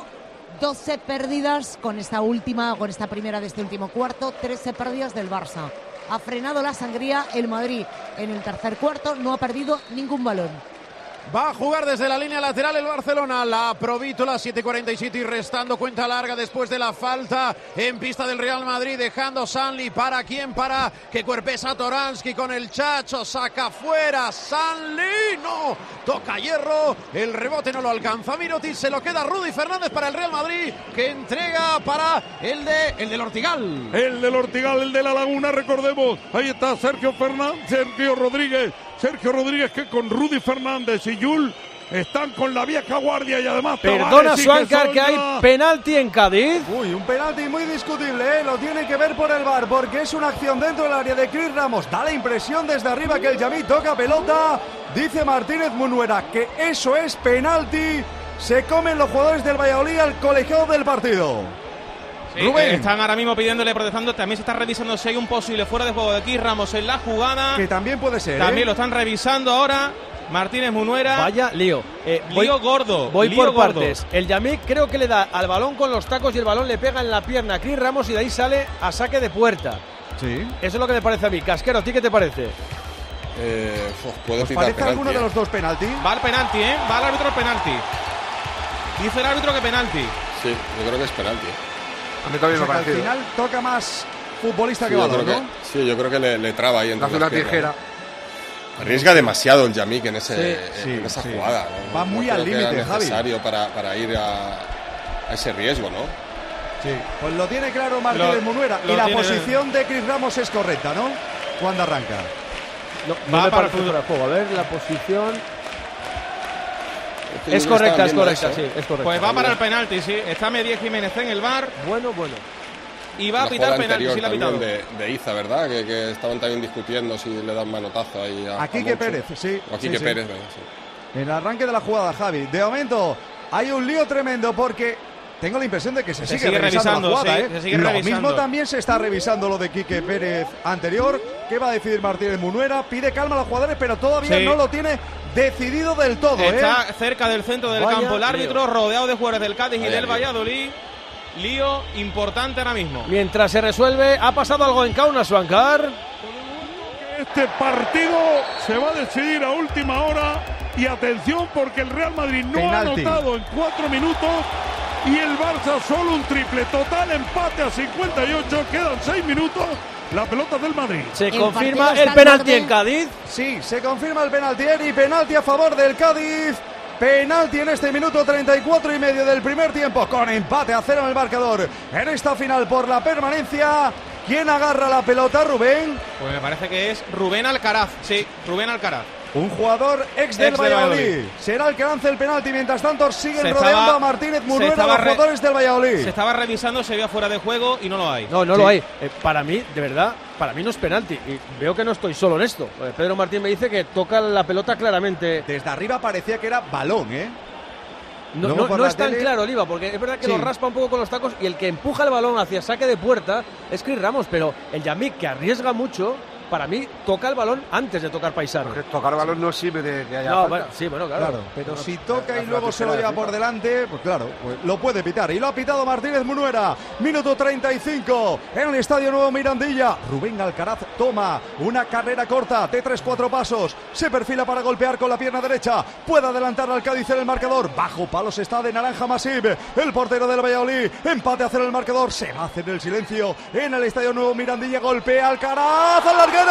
12 pérdidas con esta primera de este último cuarto, 13 pérdidas del Barça. Ha frenado la sangría el Madrid en el tercer cuarto, no ha perdido ningún balón. Va a jugar desde la línea lateral el Barcelona, la Provítola, 7:47 y restando, cuenta larga después de la falta en pista del Real Madrid, dejando Sanli. ¿Para quién? Para que cuerpesa Toransky con el Chacho, saca fuera Sanli, no, toca hierro, el rebote no lo alcanza Mirotic, se lo queda Rudy Fernández para el Real Madrid, que entrega para el del Ortigal. El del Ortigal, el de la Laguna, recordemos, ahí está Sergio Rodríguez, que con Rudy Fernández y Yul están con la vieja guardia y además... Perdona, Suancar, que hay penalti en Cádiz. Uy, un penalti muy discutible, lo tiene que ver por el VAR, porque es una acción dentro del área de Chris Ramos. Da la impresión desde arriba que el Yamí toca pelota. Dice Martínez Munuera que eso es penalti. Se comen los jugadores del Valladolid al colegiado del partido. Sí, Rubén. Están ahora mismo pidiéndole, protestando. También se está revisando si hay un posible fuera de juego de Chris Ramos en la jugada. Que también puede ser. También lo están revisando ahora. Martínez Munuera. Vaya lío. Lío gordo. Voy lío por gordo. partes. El Yamik creo que le da al balón con los tacos y el balón le pega en la pierna a Chris Ramos y de ahí sale a saque de puerta. Sí. Eso es lo que me parece a mí. Casquero, ¿a ti qué te parece? Puede ¿Os parece alguno de los dos penalti? Va al penalti, ¿eh? Va al árbitro el penalti. Dice el árbitro que penalti. Sí, yo creo que es penalti. A mí también me parece. Al final toca más futbolista que balón, ¿no? Sí, yo creo que le traba ahí. Hace una tijera. Arriesga demasiado el Yamik en esa sí. jugada, ¿no? Va muy al límite, Javi. Es necesario para ir a ese riesgo, ¿no? Sí, pues lo tiene claro Martínez Munuera. Y la posición de Chris Ramos es correcta, ¿no? Cuando arranca. No me parece fuera de juego. A ver, la posición... Es correcta, sí, es correcta. Pues va para el penalti, sí. Está Medier Jiménez en el VAR. Bueno. Y va a pitar penalti, sí, la ha pitado. De Iza, ¿verdad? Que estaban también discutiendo si le dan manotazo ahí a Quique Pérez, sí. O a Quique Pérez, sí. El arranque de la jugada, Javi. De momento hay un lío tremendo porque tengo la impresión de que se sigue revisando la jugada, sí, se sigue Lo revisando. mismo también se está revisando lo de Quique Pérez anterior. ¿Qué va a decidir Martínez Munuera? Pide calma a los jugadores, pero todavía no lo tiene decidido del todo. Está cerca del centro del campo el árbitro, rodeado de jugadores del Cádiz y del Valladolid. Lío importante ahora mismo. Mientras se resuelve, ¿ha pasado algo en Kaunas, Suancar? Este partido se va a decidir a última hora. Y atención, porque el Real Madrid no ha anotado en 4 minutos. Y el Barça solo un triple. Total empate a 58. Quedan 6 minutos. La pelota del Madrid. ¿Se confirma el penalti en Cádiz? Sí, se confirma el penalti. Y penalti a favor del Cádiz. Penalti en este minuto 34 y medio del primer tiempo, con empate a 0 en el marcador. En esta final por la permanencia, ¿quién agarra la pelota, Rubén? Pues me parece que es Rubén Alcaraz. Sí, Rubén Alcaraz. Un jugador ex del Valladolid. Será el que lance el penalti. Mientras tanto siguen rodeando a Martínez Munuera los jugadores del Valladolid. Se estaba revisando, se veía fuera de juego y no lo hay. No lo hay. Para mí, de verdad, para mí no es penalti. Y veo que no estoy solo en esto. Pedro Martín me dice que toca la pelota claramente. Desde arriba parecía que era balón, ¿eh? No es tan claro, Oliva, porque es verdad que lo raspa un poco con los tacos y el que empuja el balón hacia saque de puerta es Chris Ramos, pero el Yamik, que arriesga mucho, para mí toca el balón antes de tocar Paisano. Porque tocar el balón no sirve de que haya falta. Bueno, sí, claro. Pero si toca y luego se lo lleva por delante, pues claro, pues lo puede pitar. Y lo ha pitado Martínez Munuera. Minuto 35 en el Estadio Nuevo Mirandilla. Rubén Alcaraz toma una carrera corta de 3-4 pasos. Se perfila para golpear con la pierna derecha. Puede adelantar al Cádiz en el marcador. Bajo palos está de naranja Masip, el portero del Valladolid. Empate a 0 el marcador. Se va a hacer el silencio en el Estadio Nuevo Mirandilla. Golpea Alcaraz al larguero.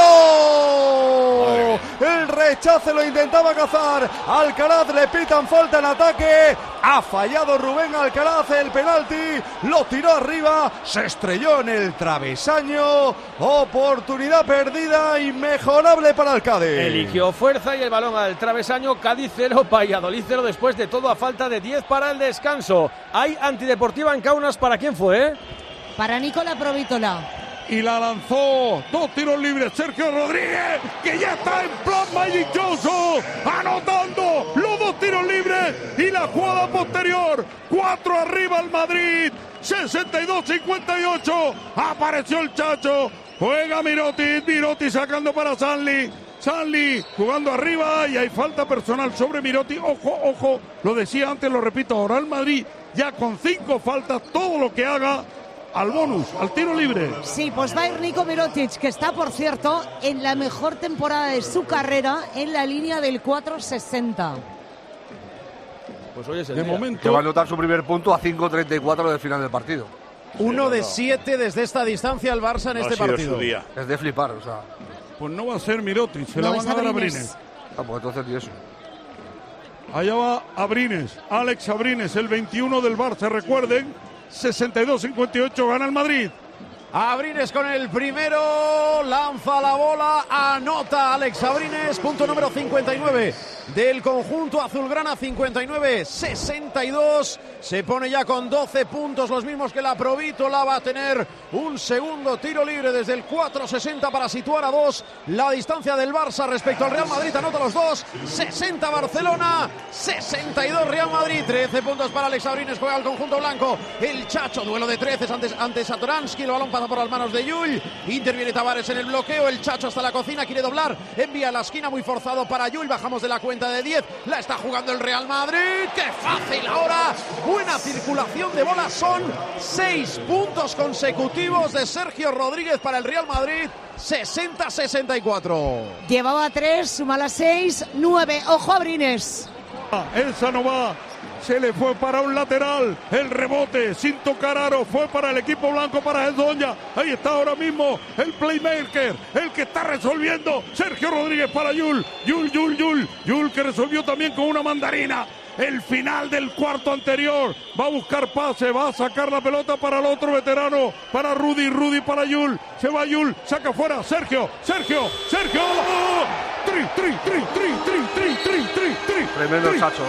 El rechace lo intentaba cazar. Alcaraz, le pitan falta en ataque. Ha fallado Rubén Alcaraz el penalti. Lo tiró arriba. Se estrelló en el travesaño. Oportunidad perdida. Inmejorable para el Cádiz. Eligió fuerza y el balón al travesaño. Cádiz 0, Valladolid 0. Después de todo, a falta de 10 para el descanso. Hay antideportiva en Kaunas. ¿Para quién fue? Para Nicola Provítola. Y la lanzó, 2 tiros libres, Sergio Rodríguez, que ya está en plan Magic Johnson, anotando los 2 tiros libres y la jugada posterior, 4 arriba al Madrid, 62-58, apareció el Chacho, juega Mirotic sacando para Sanli jugando arriba y hay falta personal sobre Mirotic, ojo, lo decía antes, lo repito ahora, el Madrid ya con 5 faltas, todo lo que haga al bonus, al tiro libre. Sí, pues va a ir Nico Mirotic, que está, por cierto, en la mejor temporada de su carrera en la línea del 4.60. Pues hoy es el de día. momento que va a anotar su primer punto a 5:34 del final del partido. 1 de 7 desde esta distancia el Barça en este partido. Es de flipar, o sea. Pues no va a ser Mirotic, se la van a dar a Abrines. Pues entonces ni eso. Allá va Abrines, Alex Abrines, el 21 del Barça, recuerden, 62-58, gana el Madrid. Abrines con el primero, lanza la bola, anota Alex Abrines, punto número 59 del conjunto azulgrana, 59-62. Se pone ya con 12 puntos, los mismos que la Provítola. Va a tener un segundo tiro libre desde el 4.60 para situar a 2 la distancia del Barça respecto al Real Madrid. Anota los dos, 60 Barcelona, 62 Real Madrid. 13 puntos para Alex Abrines, juega el conjunto blanco. El Chacho, duelo de 13 ante Satoransky. El balón pasa por las manos de Llull. Interviene Tavares en el bloqueo. El Chacho hasta la cocina, quiere doblar. Envía a la esquina, muy forzado para Llull. Bajamos de la cuenta de 10. La está jugando el Real Madrid. ¡Qué fácil ahora! Buena circulación de bola. Son 6 puntos consecutivos de Sergio Rodríguez para el Real Madrid. 60-64. Llevaba 3, suma las 6, 9. Ojo a Abrines. Esa no va. Se le fue para un lateral. El rebote sin tocar aro fue para el equipo blanco, para Hezonja. Ahí está ahora mismo el playmaker, el que está resolviendo. Sergio Rodríguez para Llull. Llull que resolvió también con una mandarina. El final del cuarto anterior. Va a buscar pase, va a sacar la pelota para el otro veterano, para Rudy para Llull. Se va Llull, saca fuera Sergio. Tremendo el Chacho.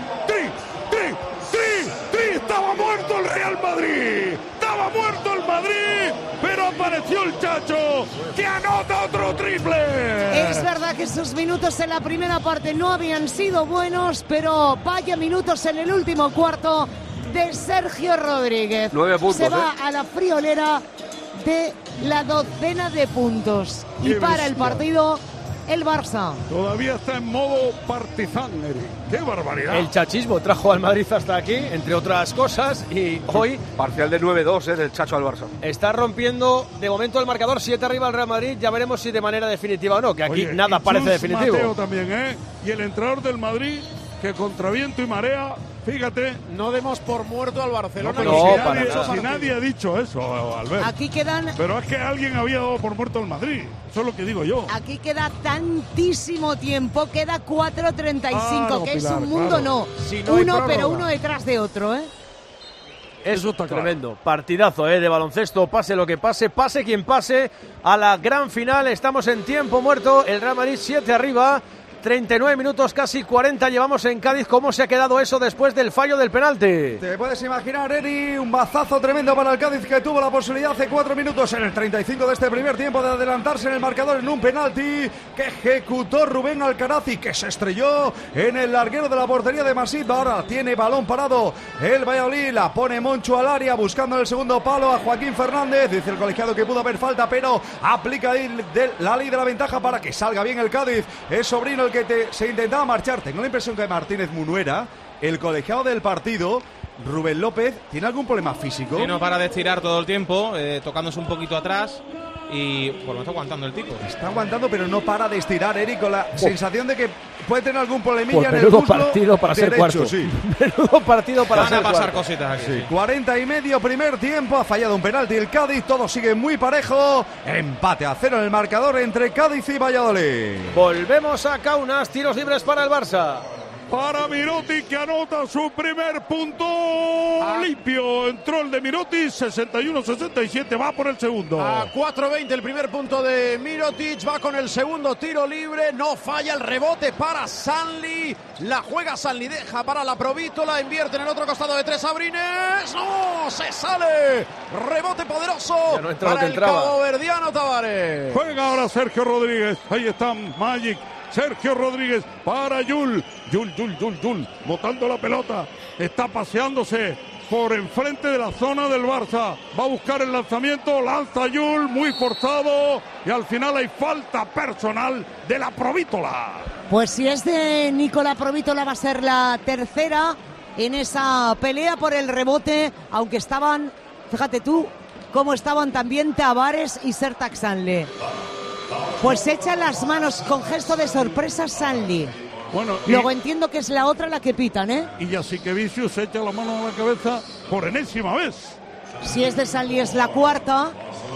Estaba muerto el Real Madrid. Estaba muerto el Madrid, pero apareció el Chacho, que anota otro triple. Es verdad que sus minutos en la primera parte no habían sido buenos, pero vaya minutos en el último cuarto de Sergio Rodríguez. 9 puntos. Se va a la friolera de la docena de puntos. Y para el partido, el Barça. Todavía está en modo partizan, Eric. ¡Qué barbaridad! El chachismo trajo al Madrid hasta aquí, entre otras cosas, y hoy... Parcial de 9-2 del Chacho al Barça. Está rompiendo, de momento, el marcador 7 arriba al Real Madrid. Ya veremos si de manera definitiva o no, que aquí nada parece definitivo. Mateo también, y el entrenador del Madrid, que contra viento y marea... Fíjate, no demos por muerto al Barcelona. Si nadie ha dicho eso, Albert. Aquí quedan... Pero es que alguien había dado por muerto al Madrid. Eso es lo que digo yo. Aquí queda tantísimo tiempo. Queda 4:35, que Pilar, es un mundo, claro. Si no uno, pero uno detrás de otro, Eso está tremendo. Claro. Partidazo de baloncesto. Pase lo que pase, pase quien pase. A la gran final. Estamos en tiempo muerto. El Real Madrid 7 arriba. 39 minutos, casi 40 llevamos en Cádiz. ¿Cómo se ha quedado eso después del fallo del penalti? Te puedes imaginar, Eri, un bazazo tremendo para el Cádiz, que tuvo la posibilidad hace 4 minutos en el 35 de este primer tiempo de adelantarse en el marcador en un penalti que ejecutó Rubén Alcaraz y que se estrelló en el larguero de la portería de Masip. Ahora tiene balón parado el Valladolid, la pone Moncho al área buscando en el segundo palo a Joaquín Fernández. Dice el colegiado que pudo haber falta, pero aplica la ley de la ventaja para que salga bien el Cádiz. Es Sobrino el que se intentaba marchar. Tengo la impresión que Martínez Munuera, el colegiado del partido, Rubén López, ¿tiene algún problema físico? Sí, no para de estirar todo el tiempo, tocándose un poquito atrás. Y pues no está aguantando el tipo. Está aguantando, pero no para de estirar, Eric, con la sensación de que puede tener algún problemilla en el muslo partido para derecho, ser cuarto. Sí. Menudo partido para Van ser a pasar cuarto. cositas aquí. Sí. 40 y medio primer tiempo, ha fallado un penalti el Cádiz, todo sigue muy parejo. Empate a 0 en el marcador entre Cádiz y Valladolid. Volvemos a Kaunas, tiros libres para el Barça. Para Mirotic, que anota su primer punto limpio. Entró el de Mirotic, 61-67, va por el segundo. A 4:20 el primer punto de Mirotic, va con el segundo tiro libre, no falla el rebote para Sanli. La juega Sanli, deja para la Provítola, invierte en el otro costado de 3 Abrines. ¡No! ¡Se sale! Rebote poderoso no para el caboverdiano Tavares. Juega ahora Sergio Rodríguez, ahí está Magic. Sergio Rodríguez para Llull, botando la pelota, está paseándose por enfrente de la zona del Barça, va a buscar el lanzamiento, lanza Llull, muy forzado, y al final hay falta personal de la Provítola. Pues si es de Nicola Provítola va a ser la tercera en esa pelea por el rebote, aunque estaban, fíjate tú, cómo estaban también Tavares y Sertac Sanli. Pues se echan las manos con gesto de sorpresa Sanli. Bueno, luego entiendo que es la otra la que pitan, Y Jasikevičius se echa la mano a la cabeza por enésima vez. Si es de Sanli es la cuarta.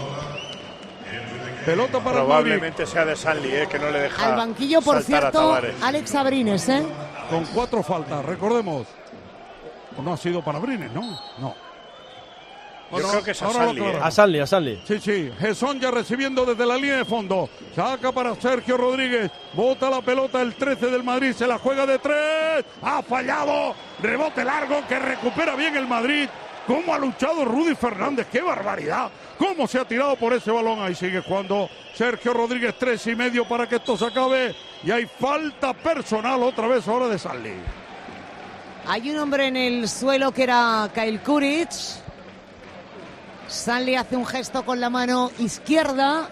Pelota para probablemente sea de Sanli, que no le deja al banquillo, por cierto, Alex Abrines, Con 4 faltas, recordemos. No ha sido para Abrines, ¿no? No. Yo creo que es a Sanli. A Sanli. Sí. Gesson ya recibiendo desde la línea de fondo. Saca para Sergio Rodríguez. Bota la pelota el 13 del Madrid. Se la juega de 3. Ha fallado. Rebote largo que recupera bien el Madrid. ¿Cómo ha luchado Rudy Fernández? ¡Qué barbaridad! ¿Cómo se ha tirado por ese balón? Ahí sigue jugando Sergio Rodríguez. 3,5 para que esto se acabe. Y hay falta personal otra vez ahora de Sanli. Hay un hombre en el suelo que era Kyle Kuric. Sanli hace un gesto con la mano izquierda.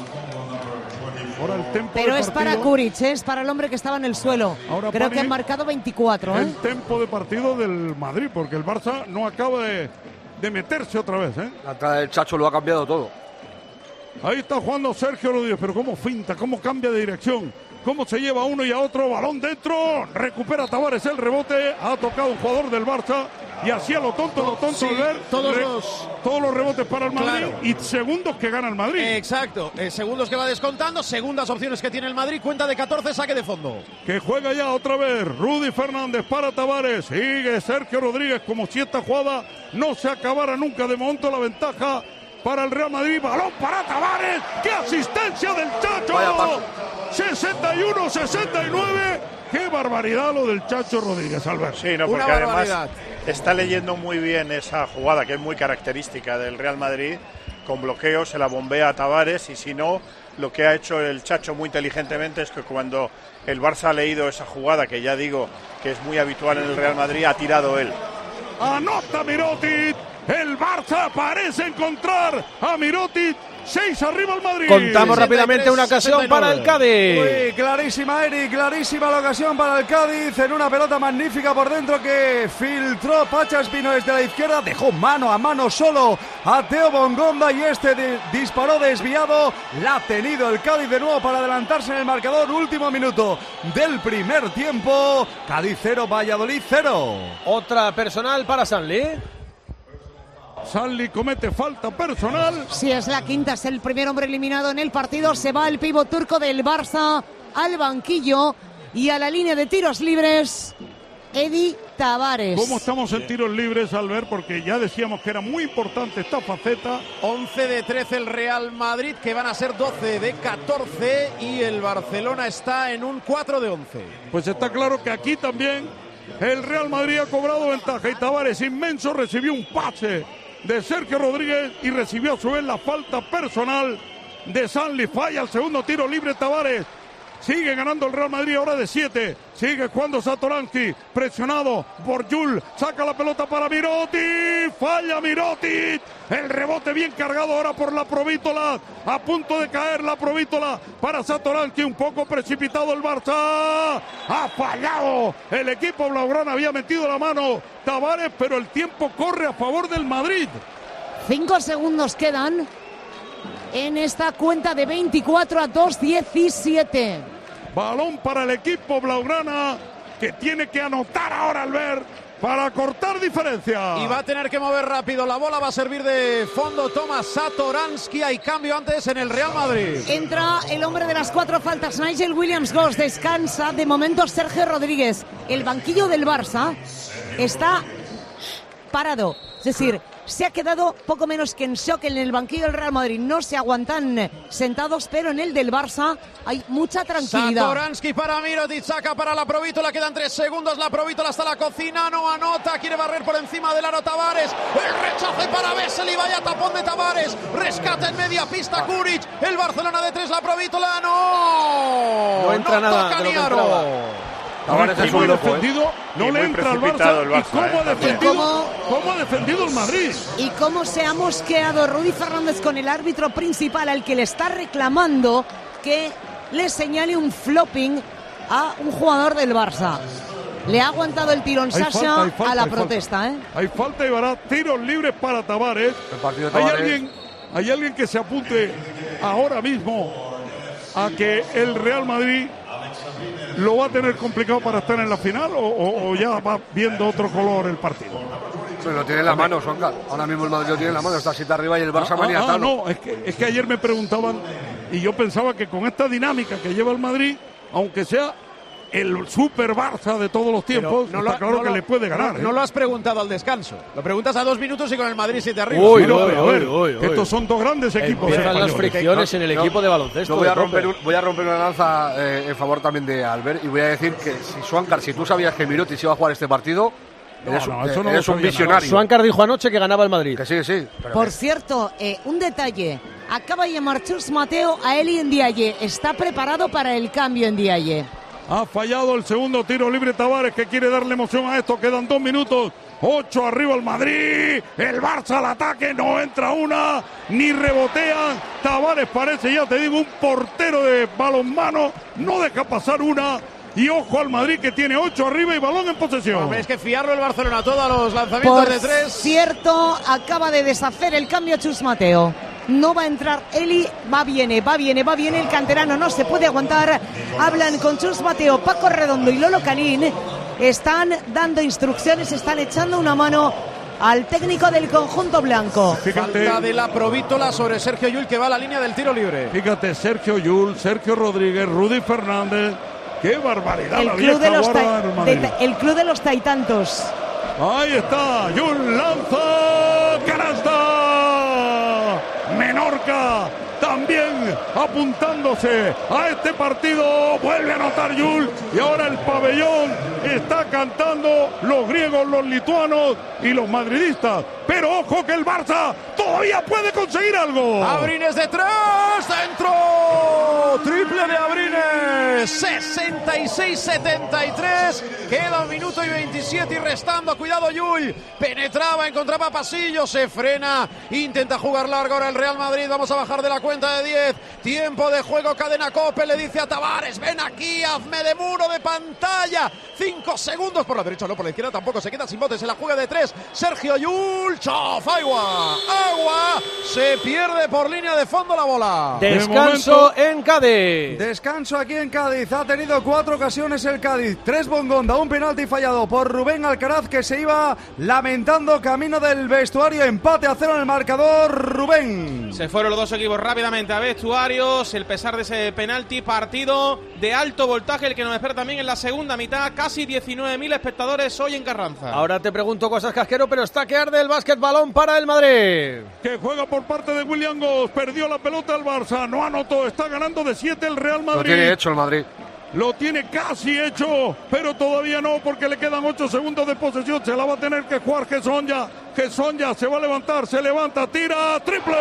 Ahora el tempo pero de es partido. para Kuric, es para el hombre que estaba en el suelo. Ahora creo Pani, que han marcado 24. El tempo de partido del Madrid, porque el Barça no acaba de meterse otra vez. La entrada del Chacho lo ha cambiado todo. Ahí está jugando Sergio Rodríguez, pero cómo finta, cómo cambia de dirección, cómo se lleva a uno y a otro, balón dentro, recupera Tavares el rebote, ha tocado un jugador del Barça y así a lo tonto, Sí, al ver todos los rebotes para el Madrid, claro. y segundos que gana el Madrid. Exacto, segundos que va descontando, segundas opciones que tiene el Madrid, cuenta de 14, saque de fondo. Que juega ya otra vez Rudy Fernández para Tavares, sigue Sergio Rodríguez como si esta jugada no se acabara nunca. De momento la ventaja para el Real Madrid, balón para Tavares, ¡qué asistencia del Chacho! 61-69, qué barbaridad lo del Chacho Rodríguez, Albert. Sí, no, porque además está leyendo muy bien esa jugada que es muy característica del Real Madrid, con bloqueo se la bombea a Tavares, y si no, lo que ha hecho el Chacho muy inteligentemente es que cuando el Barça ha leído esa jugada, que ya digo que es muy habitual en el Real Madrid, ha tirado él. Anota Mirotic. El Barça parece encontrar a Mirotic. 6 arriba el Madrid. Contamos rápidamente una ocasión para el Cádiz. Uy, clarísima, Eric, clarísima la ocasión para el Cádiz en una pelota magnífica por dentro que filtró Pacha Espino desde la izquierda, dejó mano a mano solo a Teo Bongonda y disparó desviado. La ha tenido el Cádiz de nuevo para adelantarse en el marcador. Último minuto del primer tiempo. Cádiz 0, Valladolid 0. Otra personal para Sanli. Sanli comete falta personal. Sí, es la quinta, es el primer hombre eliminado en el partido. Se va el pívot turco del Barça al banquillo y a la línea de tiros libres, Edi Tavares. ¿Cómo estamos en tiros libres, Albert? Porque ya decíamos que era muy importante esta faceta. 11 de 13 el Real Madrid, que van a ser 12 de 14, y el Barcelona está en un 4 de 11. Pues está claro que aquí también el Real Madrid ha cobrado ventaja y Tavares, inmenso, recibió un pase de Sergio Rodríguez y recibió a su vez la falta personal de Sanli. Falla el segundo tiro libre Tavares. Sigue ganando el Real Madrid ahora de 7. Sigue jugando Satoransky, presionado por Jul. Saca la pelota para Mirotic. Falla Mirotic. El rebote bien cargado ahora por la Provítola. A punto de caer la Provítola para Satoransky. Un poco precipitado el Barça. Ha fallado. El equipo blaugrana había metido la mano Tavares, pero el tiempo corre a favor del Madrid. 5 segundos quedan en esta cuenta de 24 a 2, 17. Balón para el equipo blaugrana, que tiene que anotar ahora Albert para cortar diferencia. Y va a tener que mover rápido. La bola va a servir de fondo. Toma Satoransky. Hay cambio antes en el Real Madrid. Entra el hombre de las 4 faltas, Nigel Williams-Goss. Descansa de momento Sergio Rodríguez. El banquillo del Barça está parado. Es decir, se ha quedado poco menos que en shock en el banquillo del Real Madrid. No se aguantan sentados, pero en el del Barça hay mucha tranquilidad. Satoransky para Mirotic, saca para la Provítola, quedan 3 segundos, la Provítola hasta la cocina, no anota, quiere barrer por encima del aro Tavares, el rechace para Vesely, vaya tapón de Tavares, rescata en media pista Kuric, el Barcelona de 3, la Provítola, no entra nada toca de lo ni que aro. entraba. Tavares es muy defendido, no le entra al Barça. El Barça. ¿Cómo ha defendido el Madrid? Y cómo se ha mosqueado Rudy Fernández con el árbitro principal, al que le está reclamando que le señale un flopping a un jugador del Barça. Le ha aguantado el tirón Sasha a la protesta. Hay falta y habrá tiros libres para Tavares. ¿Hay alguien que se apunte ahora mismo a que el Real Madrid lo va a tener complicado para estar en la final o ya va viendo otro color el partido? Pues lo tiene en la mano, Songa. Ahora mismo el Madrid lo tiene en la mano, está así arriba y el Barça maniatado. No, es que ayer me preguntaban y yo pensaba que con esta dinámica que lleva el Madrid, aunque sea el super Barça de todos los tiempos, está claro que le puede ganar. No lo has preguntado al descanso. Lo preguntas a 2 minutos y con el Madrid 7 arriba. Estos son dos grandes equipos. Empiezan las fricciones en el equipo de baloncesto. Voy a romper una lanza en favor también de Albert y voy a decir que si tú sabías que Mirotic iba a jugar este partido, eres un visionario. Swankar dijo anoche que ganaba el Madrid. Que sí. Por cierto, un detalle. Acaba de llamar Chus Mateo a Eli Ndiaye. Está preparado para el cambio en Ndiaye. Ha fallado el segundo tiro libre Tavares, que quiere darle emoción a esto. Quedan 2 minutos. 8 arriba el Madrid. El Barça al ataque. No entra una, ni rebotean. Tavares parece, ya te digo, un portero de balonmano. No deja pasar una. Y ojo al Madrid, que tiene 8 arriba y balón en posesión. Es que fiarlo el Barcelona, todos los lanzamientos de 3. Cierto, acaba de deshacer el cambio Chus Mateo. No va a entrar Eli, va, viene el canterano, no se puede aguantar. Hablan con Chus Mateo, Paco Redondo y Lolo Calín. Están dando instrucciones, están echando una mano al técnico del conjunto blanco. Fíjate, falta de la Provítola sobre Sergio Llull, que va a la línea del tiro libre. Fíjate, Sergio Llull, Sergio Rodríguez, Rudy Fernández. ¡Qué barbaridad! El club de los taitantos. Ahí está, Llull lanza, canasta. Menorca también apuntándose a este partido. Vuelve a anotar Llull y ahora el pabellón está cantando, los griegos, los lituanos y los madridistas. Pero ojo que el Barça todavía puede conseguir algo. Abrines de 3, dentro, triple de Abrines, 66-73, queda 1 minuto y 27 y restando. Cuidado Llull, penetraba, encontraba pasillo, se frena, intenta jugar largo ahora el Real Madrid. Vamos a bajar de la cuenta de 10, tiempo de juego, cadena COPE, le dice a Tavares, ven aquí, hazme de muro de pantalla. 5 segundos por la derecha, no por la izquierda tampoco, se queda sin botes, se la juega de 3, Sergio Llull, ¡chof! Agua, se pierde por línea de fondo la bola. Descanso en Cádiz. Descanso aquí en Cádiz, ha tenido 4 ocasiones el Cádiz, 3 Bongonda, un penalti fallado por Rubén Alcaraz, que se iba lamentando camino del vestuario. Empate a 0 en el marcador, Rubén. Se fueron los dos equipos rápidamente a vestuarios, el pesar de ese penalti. Partido de alto voltaje, el que nos espera también en la segunda mitad. Casi 19.000 espectadores hoy en Carranza. Ahora te pregunto cosas, Casquero, pero está que arde el básquet, balón para el Madrid. Que juega por parte de William Goss, perdió la pelota el Barça, no anotó, está ganando de 7 el Real Madrid. Lo tiene hecho el Madrid. Lo tiene casi hecho, pero todavía no, porque le quedan 8 segundos de posesión. Se la va a tener que jugar Gesonja. Gesonja se va a levantar, se levanta, tira, triple.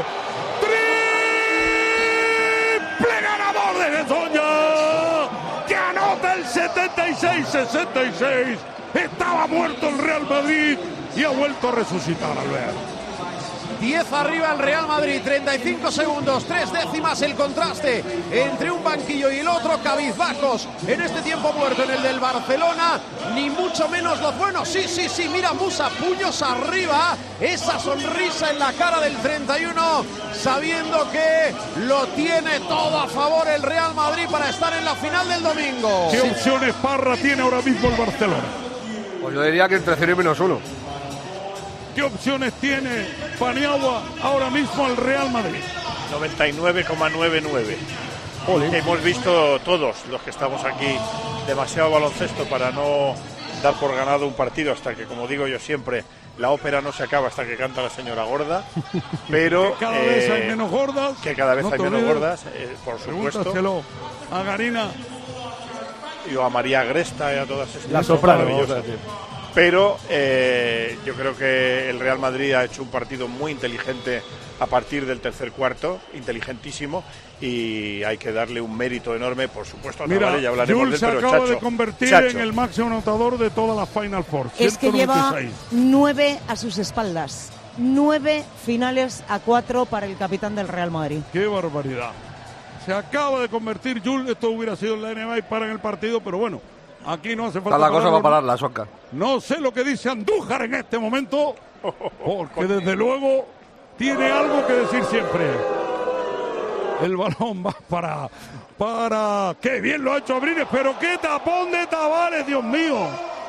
¡Triple ganador de Gesonja! ¡Que anota el 76-66! Estaba muerto el Real Madrid y ha vuelto a resucitar, Albert. 10 arriba el Real Madrid, 35 segundos, 3 décimas el contraste entre un banquillo y el otro, cabizbajos en este tiempo muerto en el del Barcelona, ni mucho menos los buenos. Sí, mira Musa, puños arriba, esa sonrisa en la cara del 31, sabiendo que lo tiene todo a favor el Real Madrid para estar en la final del domingo. ¿Qué opciones Parra tiene ahora mismo el Barcelona? Pues yo diría que entre 0 y -1. ¿Qué opciones tiene Paniagua ahora mismo el Real Madrid? 99,99. Hemos visto todos los que estamos aquí demasiado baloncesto para no dar por ganado un partido, hasta que, como digo yo siempre, la ópera no se acaba hasta que canta la señora gorda. Pero que cada vez hay menos gordas. Que cada vez hay menos gordas, por supuesto. Pregúntaselo a Garina. Y a María Agresta y a todas estas. La soprano. Pero yo creo que el Real Madrid ha hecho un partido muy inteligente a partir del tercer cuarto, inteligentísimo, y hay que darle un mérito enorme, por supuesto, a Tavares, ya hablaremos de él, pero Chacho. Se acaba de convertir en el máximo anotador de toda la Final Four. Es que lleva 9 a sus espaldas. 9 finales a 4 para el capitán del Real Madrid. ¡Qué barbaridad! Se acaba de convertir Jules, esto hubiera sido en la NBA y para en el partido, pero bueno. Aquí no hace falta. La cosa va a parar la soca. No sé lo que dice Andújar en este momento, porque desde luego tiene algo que decir siempre. El balón va para. ¡Qué bien lo ha hecho Abrines! Pero qué tapón de Tavares, Dios mío.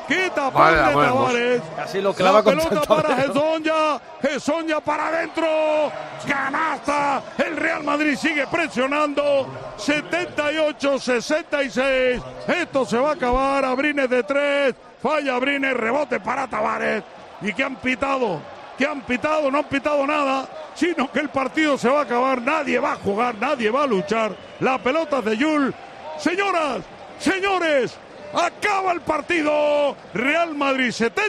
Quita pan de Tavares. Casi lo clava la pelota con para Hezonja para adentro. Canasta. El Real Madrid sigue presionando. 78-66. Esto se va a acabar. Abrines de 3. Falla Abrines. Rebote para Tavares. ¿Y qué han pitado? ¿Qué han pitado? No han pitado nada, sino que el partido se va a acabar. Nadie va a jugar, nadie va a luchar. La pelota es de Yul. Señoras, señores, acaba el partido. Real Madrid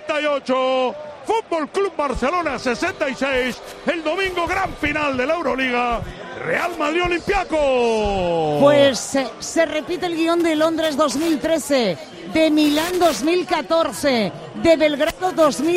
78, Fútbol Club Barcelona 66. El domingo gran final de la Euroliga. Real Madrid Olympiacos. Pues se repite el guión de Londres 2013, de Milán 2014, de Belgrado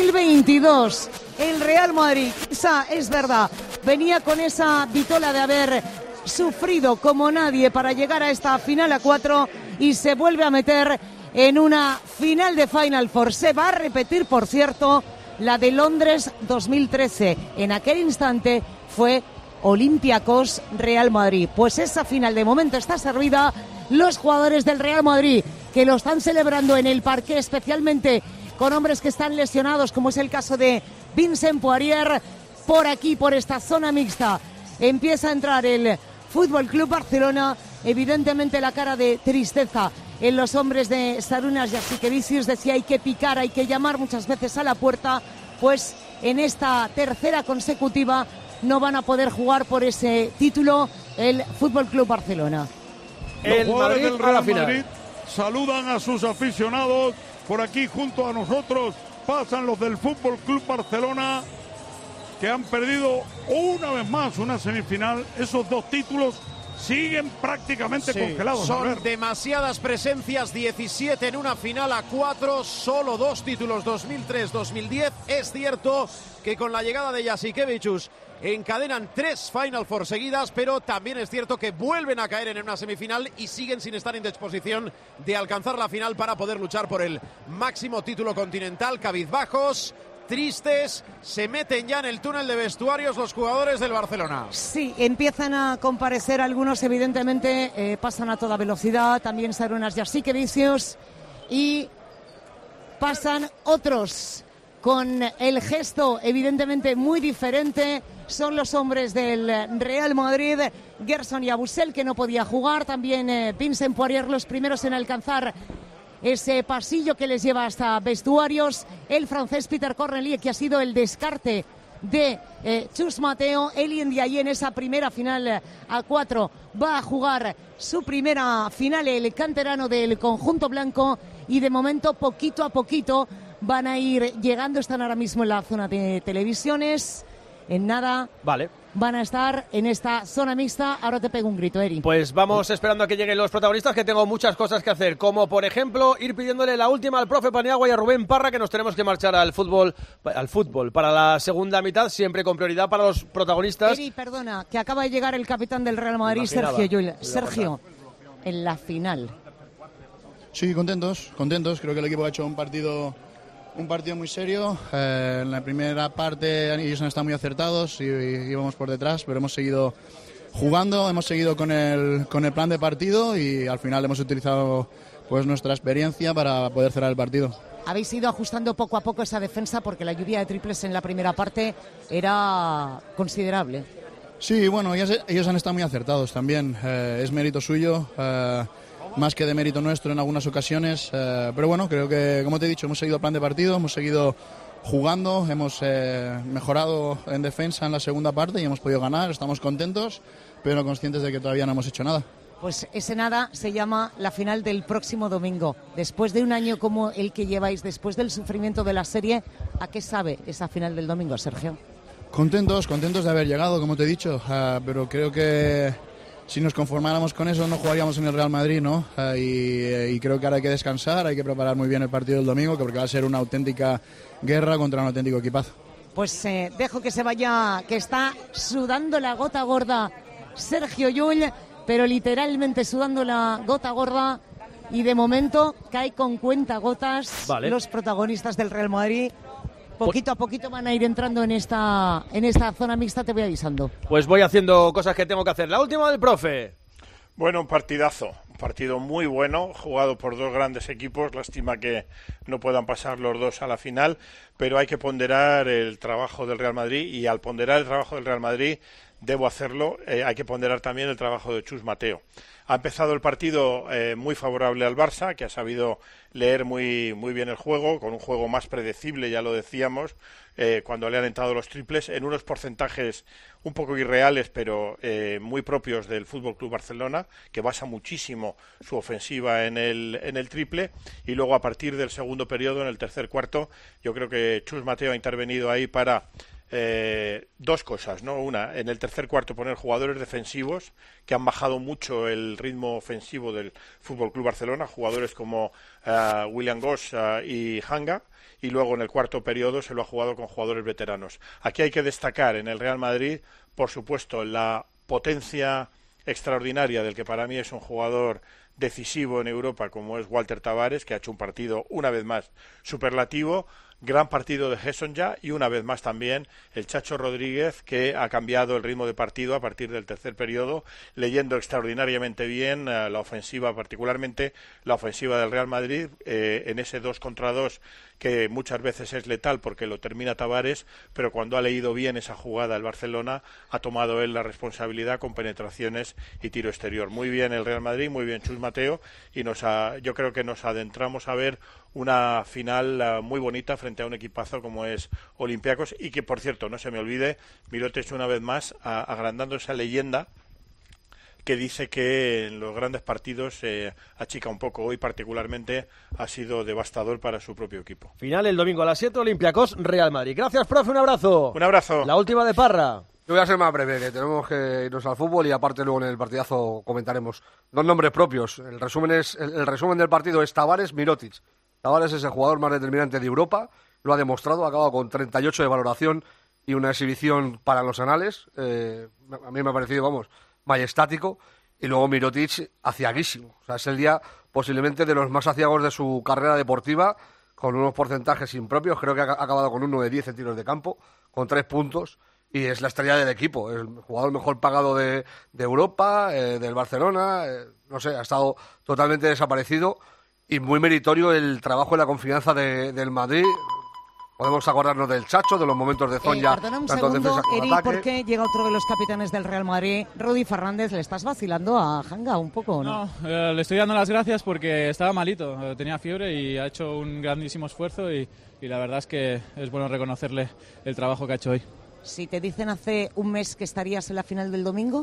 2022. El Real Madrid, esa es verdad, venía con esa vitola de haber sufrido como nadie para llegar a esta final a 4 y se vuelve a meter en una final de Final Four. Se va a repetir, por cierto, la de Londres 2013. En aquel instante fue Olympiacos Real Madrid. Pues esa final de momento está servida. Los jugadores del Real Madrid que lo están celebrando en el parque, especialmente con hombres que están lesionados, como es el caso de Vincent Poirier. Por aquí, por esta zona mixta, empieza a entrar el Fútbol Club Barcelona. Evidentemente la cara de tristeza en los hombres de Sarunas Jasikevičius. Decía, hay que picar, hay que llamar muchas veces a la puerta. Pues en esta tercera consecutiva no van a poder jugar por ese título el Fútbol Club Barcelona. Los jugadores del Real Madrid saludan a sus aficionados. Por aquí junto a nosotros pasan los del Fútbol Club Barcelona, que han perdido una vez más una semifinal. Esos dos títulos siguen prácticamente congelados. Son demasiadas presencias, 17 en una final a 4, solo 2 títulos, 2003-2010. Es cierto que con la llegada de Jasikevičius encadenan 3 Final Four seguidas, pero también es cierto que vuelven a caer en una semifinal y siguen sin estar en disposición de alcanzar la final para poder luchar por el máximo título continental. Cabizbajos, tristes, se meten ya en el túnel de vestuarios los jugadores del Barcelona. Sí, empiezan a comparecer algunos, evidentemente, pasan a toda velocidad, también Sarunas Jasikevičius, y pasan otros con el gesto evidentemente muy diferente. Son los hombres del Real Madrid, Gerson Yabusel, que no podía jugar, también Vincent Poirier, los primeros en alcanzar ese pasillo que les lleva hasta vestuarios. El francés Peter Cornelier, que ha sido el descarte de Chus Mateo. Elien Ndiaye en esa primera final a 4 va a jugar su primera final, el canterano del conjunto blanco, y de momento poquito a poquito van a ir llegando. Están ahora mismo en la zona de televisiones. En nada van a estar en esta zona mixta. Ahora te pego un grito, Eri. Pues vamos esperando a que lleguen los protagonistas, que tengo muchas cosas que hacer, como por ejemplo ir pidiéndole la última al profe Paniagua y a Rubén Parra, que nos tenemos que marchar al fútbol para la segunda mitad, siempre con prioridad para los protagonistas. Eri, perdona, que acaba de llegar el capitán del Real Madrid, Sergio Llull. Sergio, en la final. Sí, contentos. Creo que el equipo ha hecho un partido muy serio. En la primera parte ellos han estado muy acertados y íbamos por detrás, pero hemos seguido jugando, hemos seguido con el plan de partido y al final hemos utilizado pues nuestra experiencia para poder cerrar el partido. Habéis ido ajustando poco a poco esa defensa porque la lluvia de triples en la primera parte era considerable. Sí, bueno, ellos han estado muy acertados también. Es mérito suyo. Más que de mérito nuestro en algunas ocasiones, pero bueno, creo que, como te he dicho, hemos seguido plan de partido, hemos seguido jugando, hemos mejorado en defensa en la segunda parte y hemos podido ganar. Estamos contentos, pero conscientes de que todavía no hemos hecho nada. Pues ese nada se llama la final del próximo domingo. Después de un año como el que lleváis, después del sufrimiento de la serie, ¿a qué sabe esa final del domingo, Sergio? Contentos de haber llegado, como te he dicho, pero creo que si nos conformáramos con eso no jugaríamos en el Real Madrid, ¿no? Y creo que ahora hay que descansar, hay que preparar muy bien el partido del domingo, porque va a ser una auténtica guerra contra un auténtico equipazo. Pues dejo que se vaya, que está sudando la gota gorda Sergio Llull, pero literalmente sudando la gota gorda, y de momento cae con cuentagotas los protagonistas del Real Madrid. Poquito a poquito van a ir entrando en esta zona mixta, te voy avisando. Pues voy haciendo cosas que tengo que hacer. La última del profe. Bueno, un partidazo Partido muy bueno, jugado por dos grandes equipos. Lástima que no puedan pasar los dos a la final, pero hay que ponderar el trabajo del Real Madrid, y al ponderar el trabajo del Real Madrid, debo hacerlo, hay que ponderar también el trabajo de Chus Mateo. Ha empezado el partido muy favorable al Barça, que ha sabido leer muy bien el juego, con un juego más predecible, ya lo decíamos, cuando le han entrado los triples, en unos porcentajes un poco irreales, pero muy propios del Fútbol Club Barcelona, que basa muchísimo su ofensiva en el triple, y luego a partir del segundo periodo, en el tercer cuarto, yo creo que Chus Mateo ha intervenido ahí para dos cosas, ¿no? Una, en el tercer cuarto poner jugadores defensivos que han bajado mucho el ritmo ofensivo del Fútbol Club Barcelona, jugadores como William Goss y Hanga, y luego en el cuarto periodo se lo ha jugado con jugadores veteranos. Aquí hay que destacar en el Real Madrid, por supuesto, la potencia extraordinaria del que para mí es un jugador decisivo en Europa, como es Walter Tavares, que ha hecho un partido una vez más superlativo. Gran partido de Gerson ya, y una vez más también el Chacho Rodríguez, que ha cambiado el ritmo de partido a partir del tercer periodo, leyendo extraordinariamente bien la ofensiva, particularmente la ofensiva del Real Madrid, en ese 2 contra 2 que muchas veces es letal porque lo termina Tavares, pero cuando ha leído bien esa jugada el Barcelona, ha tomado él la responsabilidad con penetraciones y tiro exterior. Muy bien el Real Madrid, muy bien Chus Mateo, y yo creo que nos adentramos a ver una final muy bonita frente a un equipazo como es Olympiacos, y que, por cierto, no se me olvide, Mirotic una vez más agrandando esa leyenda que dice que en los grandes partidos achica un poco. Hoy particularmente ha sido devastador para su propio equipo. Final el domingo a las 7, Olympiacos Real Madrid. Gracias, profe, un abrazo. Un abrazo. La última de Parra. Yo voy a ser más breve, que tenemos que irnos al fútbol, y aparte luego en el partidazo comentaremos dos nombres propios. El resumen del partido es Tavares-Mirotic. Tavares es el jugador más determinante de Europa, lo ha demostrado, ha acabado con 38 de valoración y una exhibición para los anales. A mí me ha parecido, majestático. Y luego Mirotic aciaguísimo. O sea, es el día posiblemente de los más aciagos de su carrera deportiva, con unos porcentajes impropios. Creo que ha acabado con 1 de 10 en tiros de campo, con 3 puntos. Y es la estrella del equipo, el jugador mejor pagado de Europa, del Barcelona. No sé, ha estado totalmente desaparecido. Y muy meritorio el trabajo y la confianza del Madrid. Podemos acordarnos del Chacho, de los momentos de Zonja, perdona un tanto en segundo, defensa como en Eri, ataque. porque llega otro de los capitanes del Real Madrid, Rudy Fernández. ¿Le estás vacilando a Hanga un poco o no? No, le estoy dando las gracias porque estaba malito, tenía fiebre y ha hecho un grandísimo esfuerzo, y la verdad es que es bueno reconocerle el trabajo que ha hecho hoy. Si te dicen hace un mes que estarías en la final del domingo.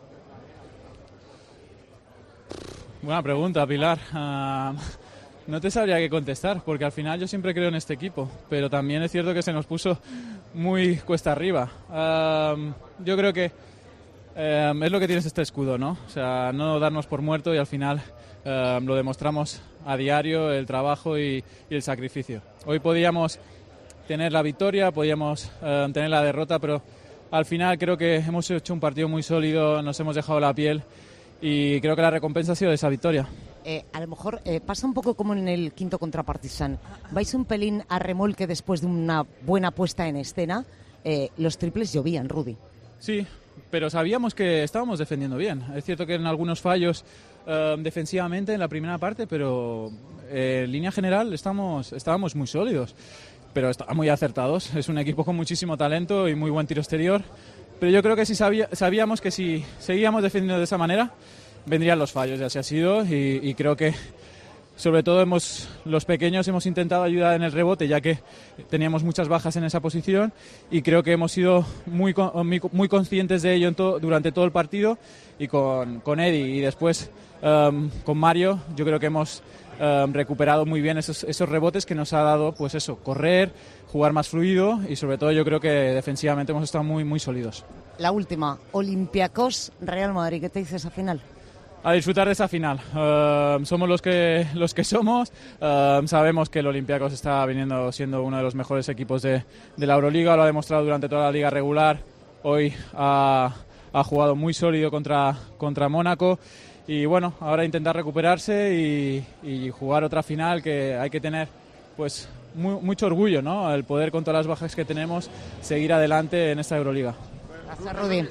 Buena pregunta, Pilar. No te sabría qué contestar, porque al final yo siempre creo en este equipo, pero también es cierto que se nos puso muy cuesta arriba. Yo creo que es lo que tienes este escudo, ¿no? O sea, no darnos por muerto, y al final lo demostramos a diario, el trabajo y el sacrificio. Hoy podíamos tener la victoria, podíamos tener la derrota, pero al final creo que hemos hecho un partido muy sólido, nos hemos dejado la piel, y creo que la recompensa ha sido de esa victoria. A lo mejor pasa un poco como en el quinto contra Partizan. Vais un pelín a remolque después de una buena puesta en escena. Los triples llovían, Rudy. Sí, pero sabíamos que estábamos defendiendo bien. Es cierto que en algunos fallos defensivamente en la primera parte, pero en línea general estábamos muy sólidos. Pero estaban muy acertados. Es un equipo con muchísimo talento y muy buen tiro exterior. Pero yo creo que sabíamos que si seguíamos defendiendo de esa manera, vendrían los fallos, y así ha sido, y creo que sobre todo los pequeños hemos intentado ayudar en el rebote, ya que teníamos muchas bajas en esa posición, y creo que hemos sido muy conscientes de ello durante todo el partido, y con Eddie y después con Mario, yo creo que hemos recuperado muy bien esos rebotes que nos ha dado, pues eso, correr, jugar más fluido, y sobre todo yo creo que defensivamente hemos estado muy, muy sólidos. La última, Olympiacos Real Madrid, ¿qué te dice esa final? A disfrutar de esa final. Somos los que somos. Sabemos que el Olympiacos está siendo uno de los mejores equipos de la Euroliga. Lo ha demostrado durante toda la liga regular. Hoy ha jugado muy sólido contra Mónaco. Y bueno, ahora intentar recuperarse y jugar otra final, que hay que tener pues mucho orgullo, ¿no? El poder, con todas las bajas que tenemos, seguir adelante en esta Euroliga. Gracias, Rudy.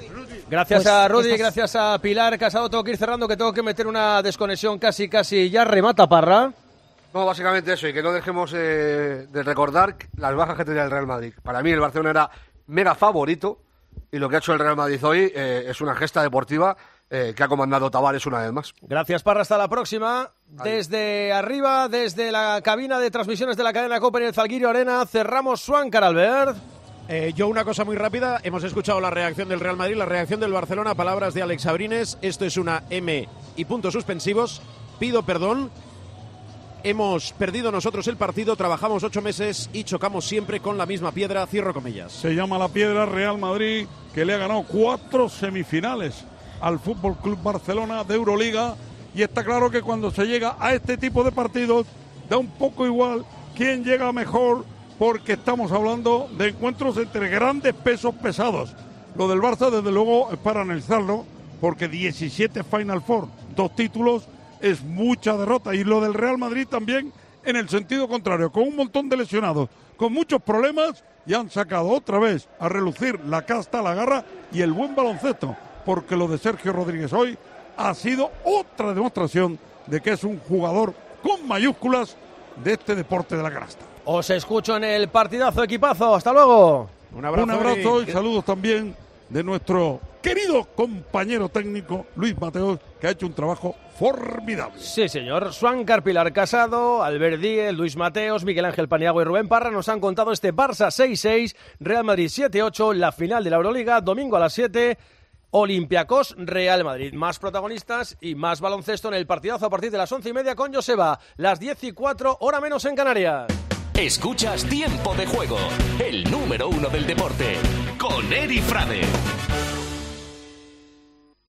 Gracias Pues, a Rudy, estas- gracias a Pilar Casado. Tengo que ir cerrando, que tengo que meter una desconexión casi ya. Remata Parra. No, básicamente eso, y que no dejemos de recordar las bajas que tenía el Real Madrid. Para mí el Barcelona era mega favorito, y lo que ha hecho el Real Madrid hoy es una gesta deportiva que ha comandado Tavares una vez más. Gracias, Parra, hasta la próxima. Desde arriba, desde la cabina de transmisiones de la cadena COPE en el Zalgirio Arena, cerramos Suáncar, Albert. Yo una cosa muy rápida, hemos escuchado la reacción del Real Madrid, la reacción del Barcelona, palabras de Alex Abrines, esto es una M y puntos suspensivos, pido perdón, hemos perdido nosotros el partido, trabajamos 8 meses y chocamos siempre con la misma piedra, cierro comillas. Se llama la piedra Real Madrid, que le ha ganado 4 semifinales al Fútbol Club Barcelona de Euroliga, y está claro que cuando se llega a este tipo de partidos da un poco igual quién llega mejor, porque estamos hablando de encuentros entre grandes pesos pesados. Lo del Barça, desde luego, es para analizarlo, porque 17 Final Four, 2 títulos, es mucha derrota. Y lo del Real Madrid también en el sentido contrario, con un montón de lesionados, con muchos problemas, y han sacado otra vez a relucir la casta, la garra y el buen baloncesto, porque lo de Sergio Rodríguez hoy ha sido otra demostración de que es un jugador con mayúsculas de este deporte de la canasta. Os escucho en el partidazo, equipazo. Hasta luego. Un abrazo y saludos también de nuestro querido compañero técnico Luis Mateos, que ha hecho un trabajo formidable. Sí, señor. Suáncar, Pilar Casado, Albert Díez, Luis Mateos, Miguel Ángel Paniagua y Rubén Parra nos han contado este Barça 6-6, Real Madrid 7-8, la final de la Euroliga, domingo a las 7, Olympiacos Real Madrid. Más protagonistas y más baloncesto en el partidazo a partir de las 11:30 con Joseba. Las 10:04, hora menos en Canarias. Escuchas Tiempo de Juego, el número 1 del deporte, con Eri Frade.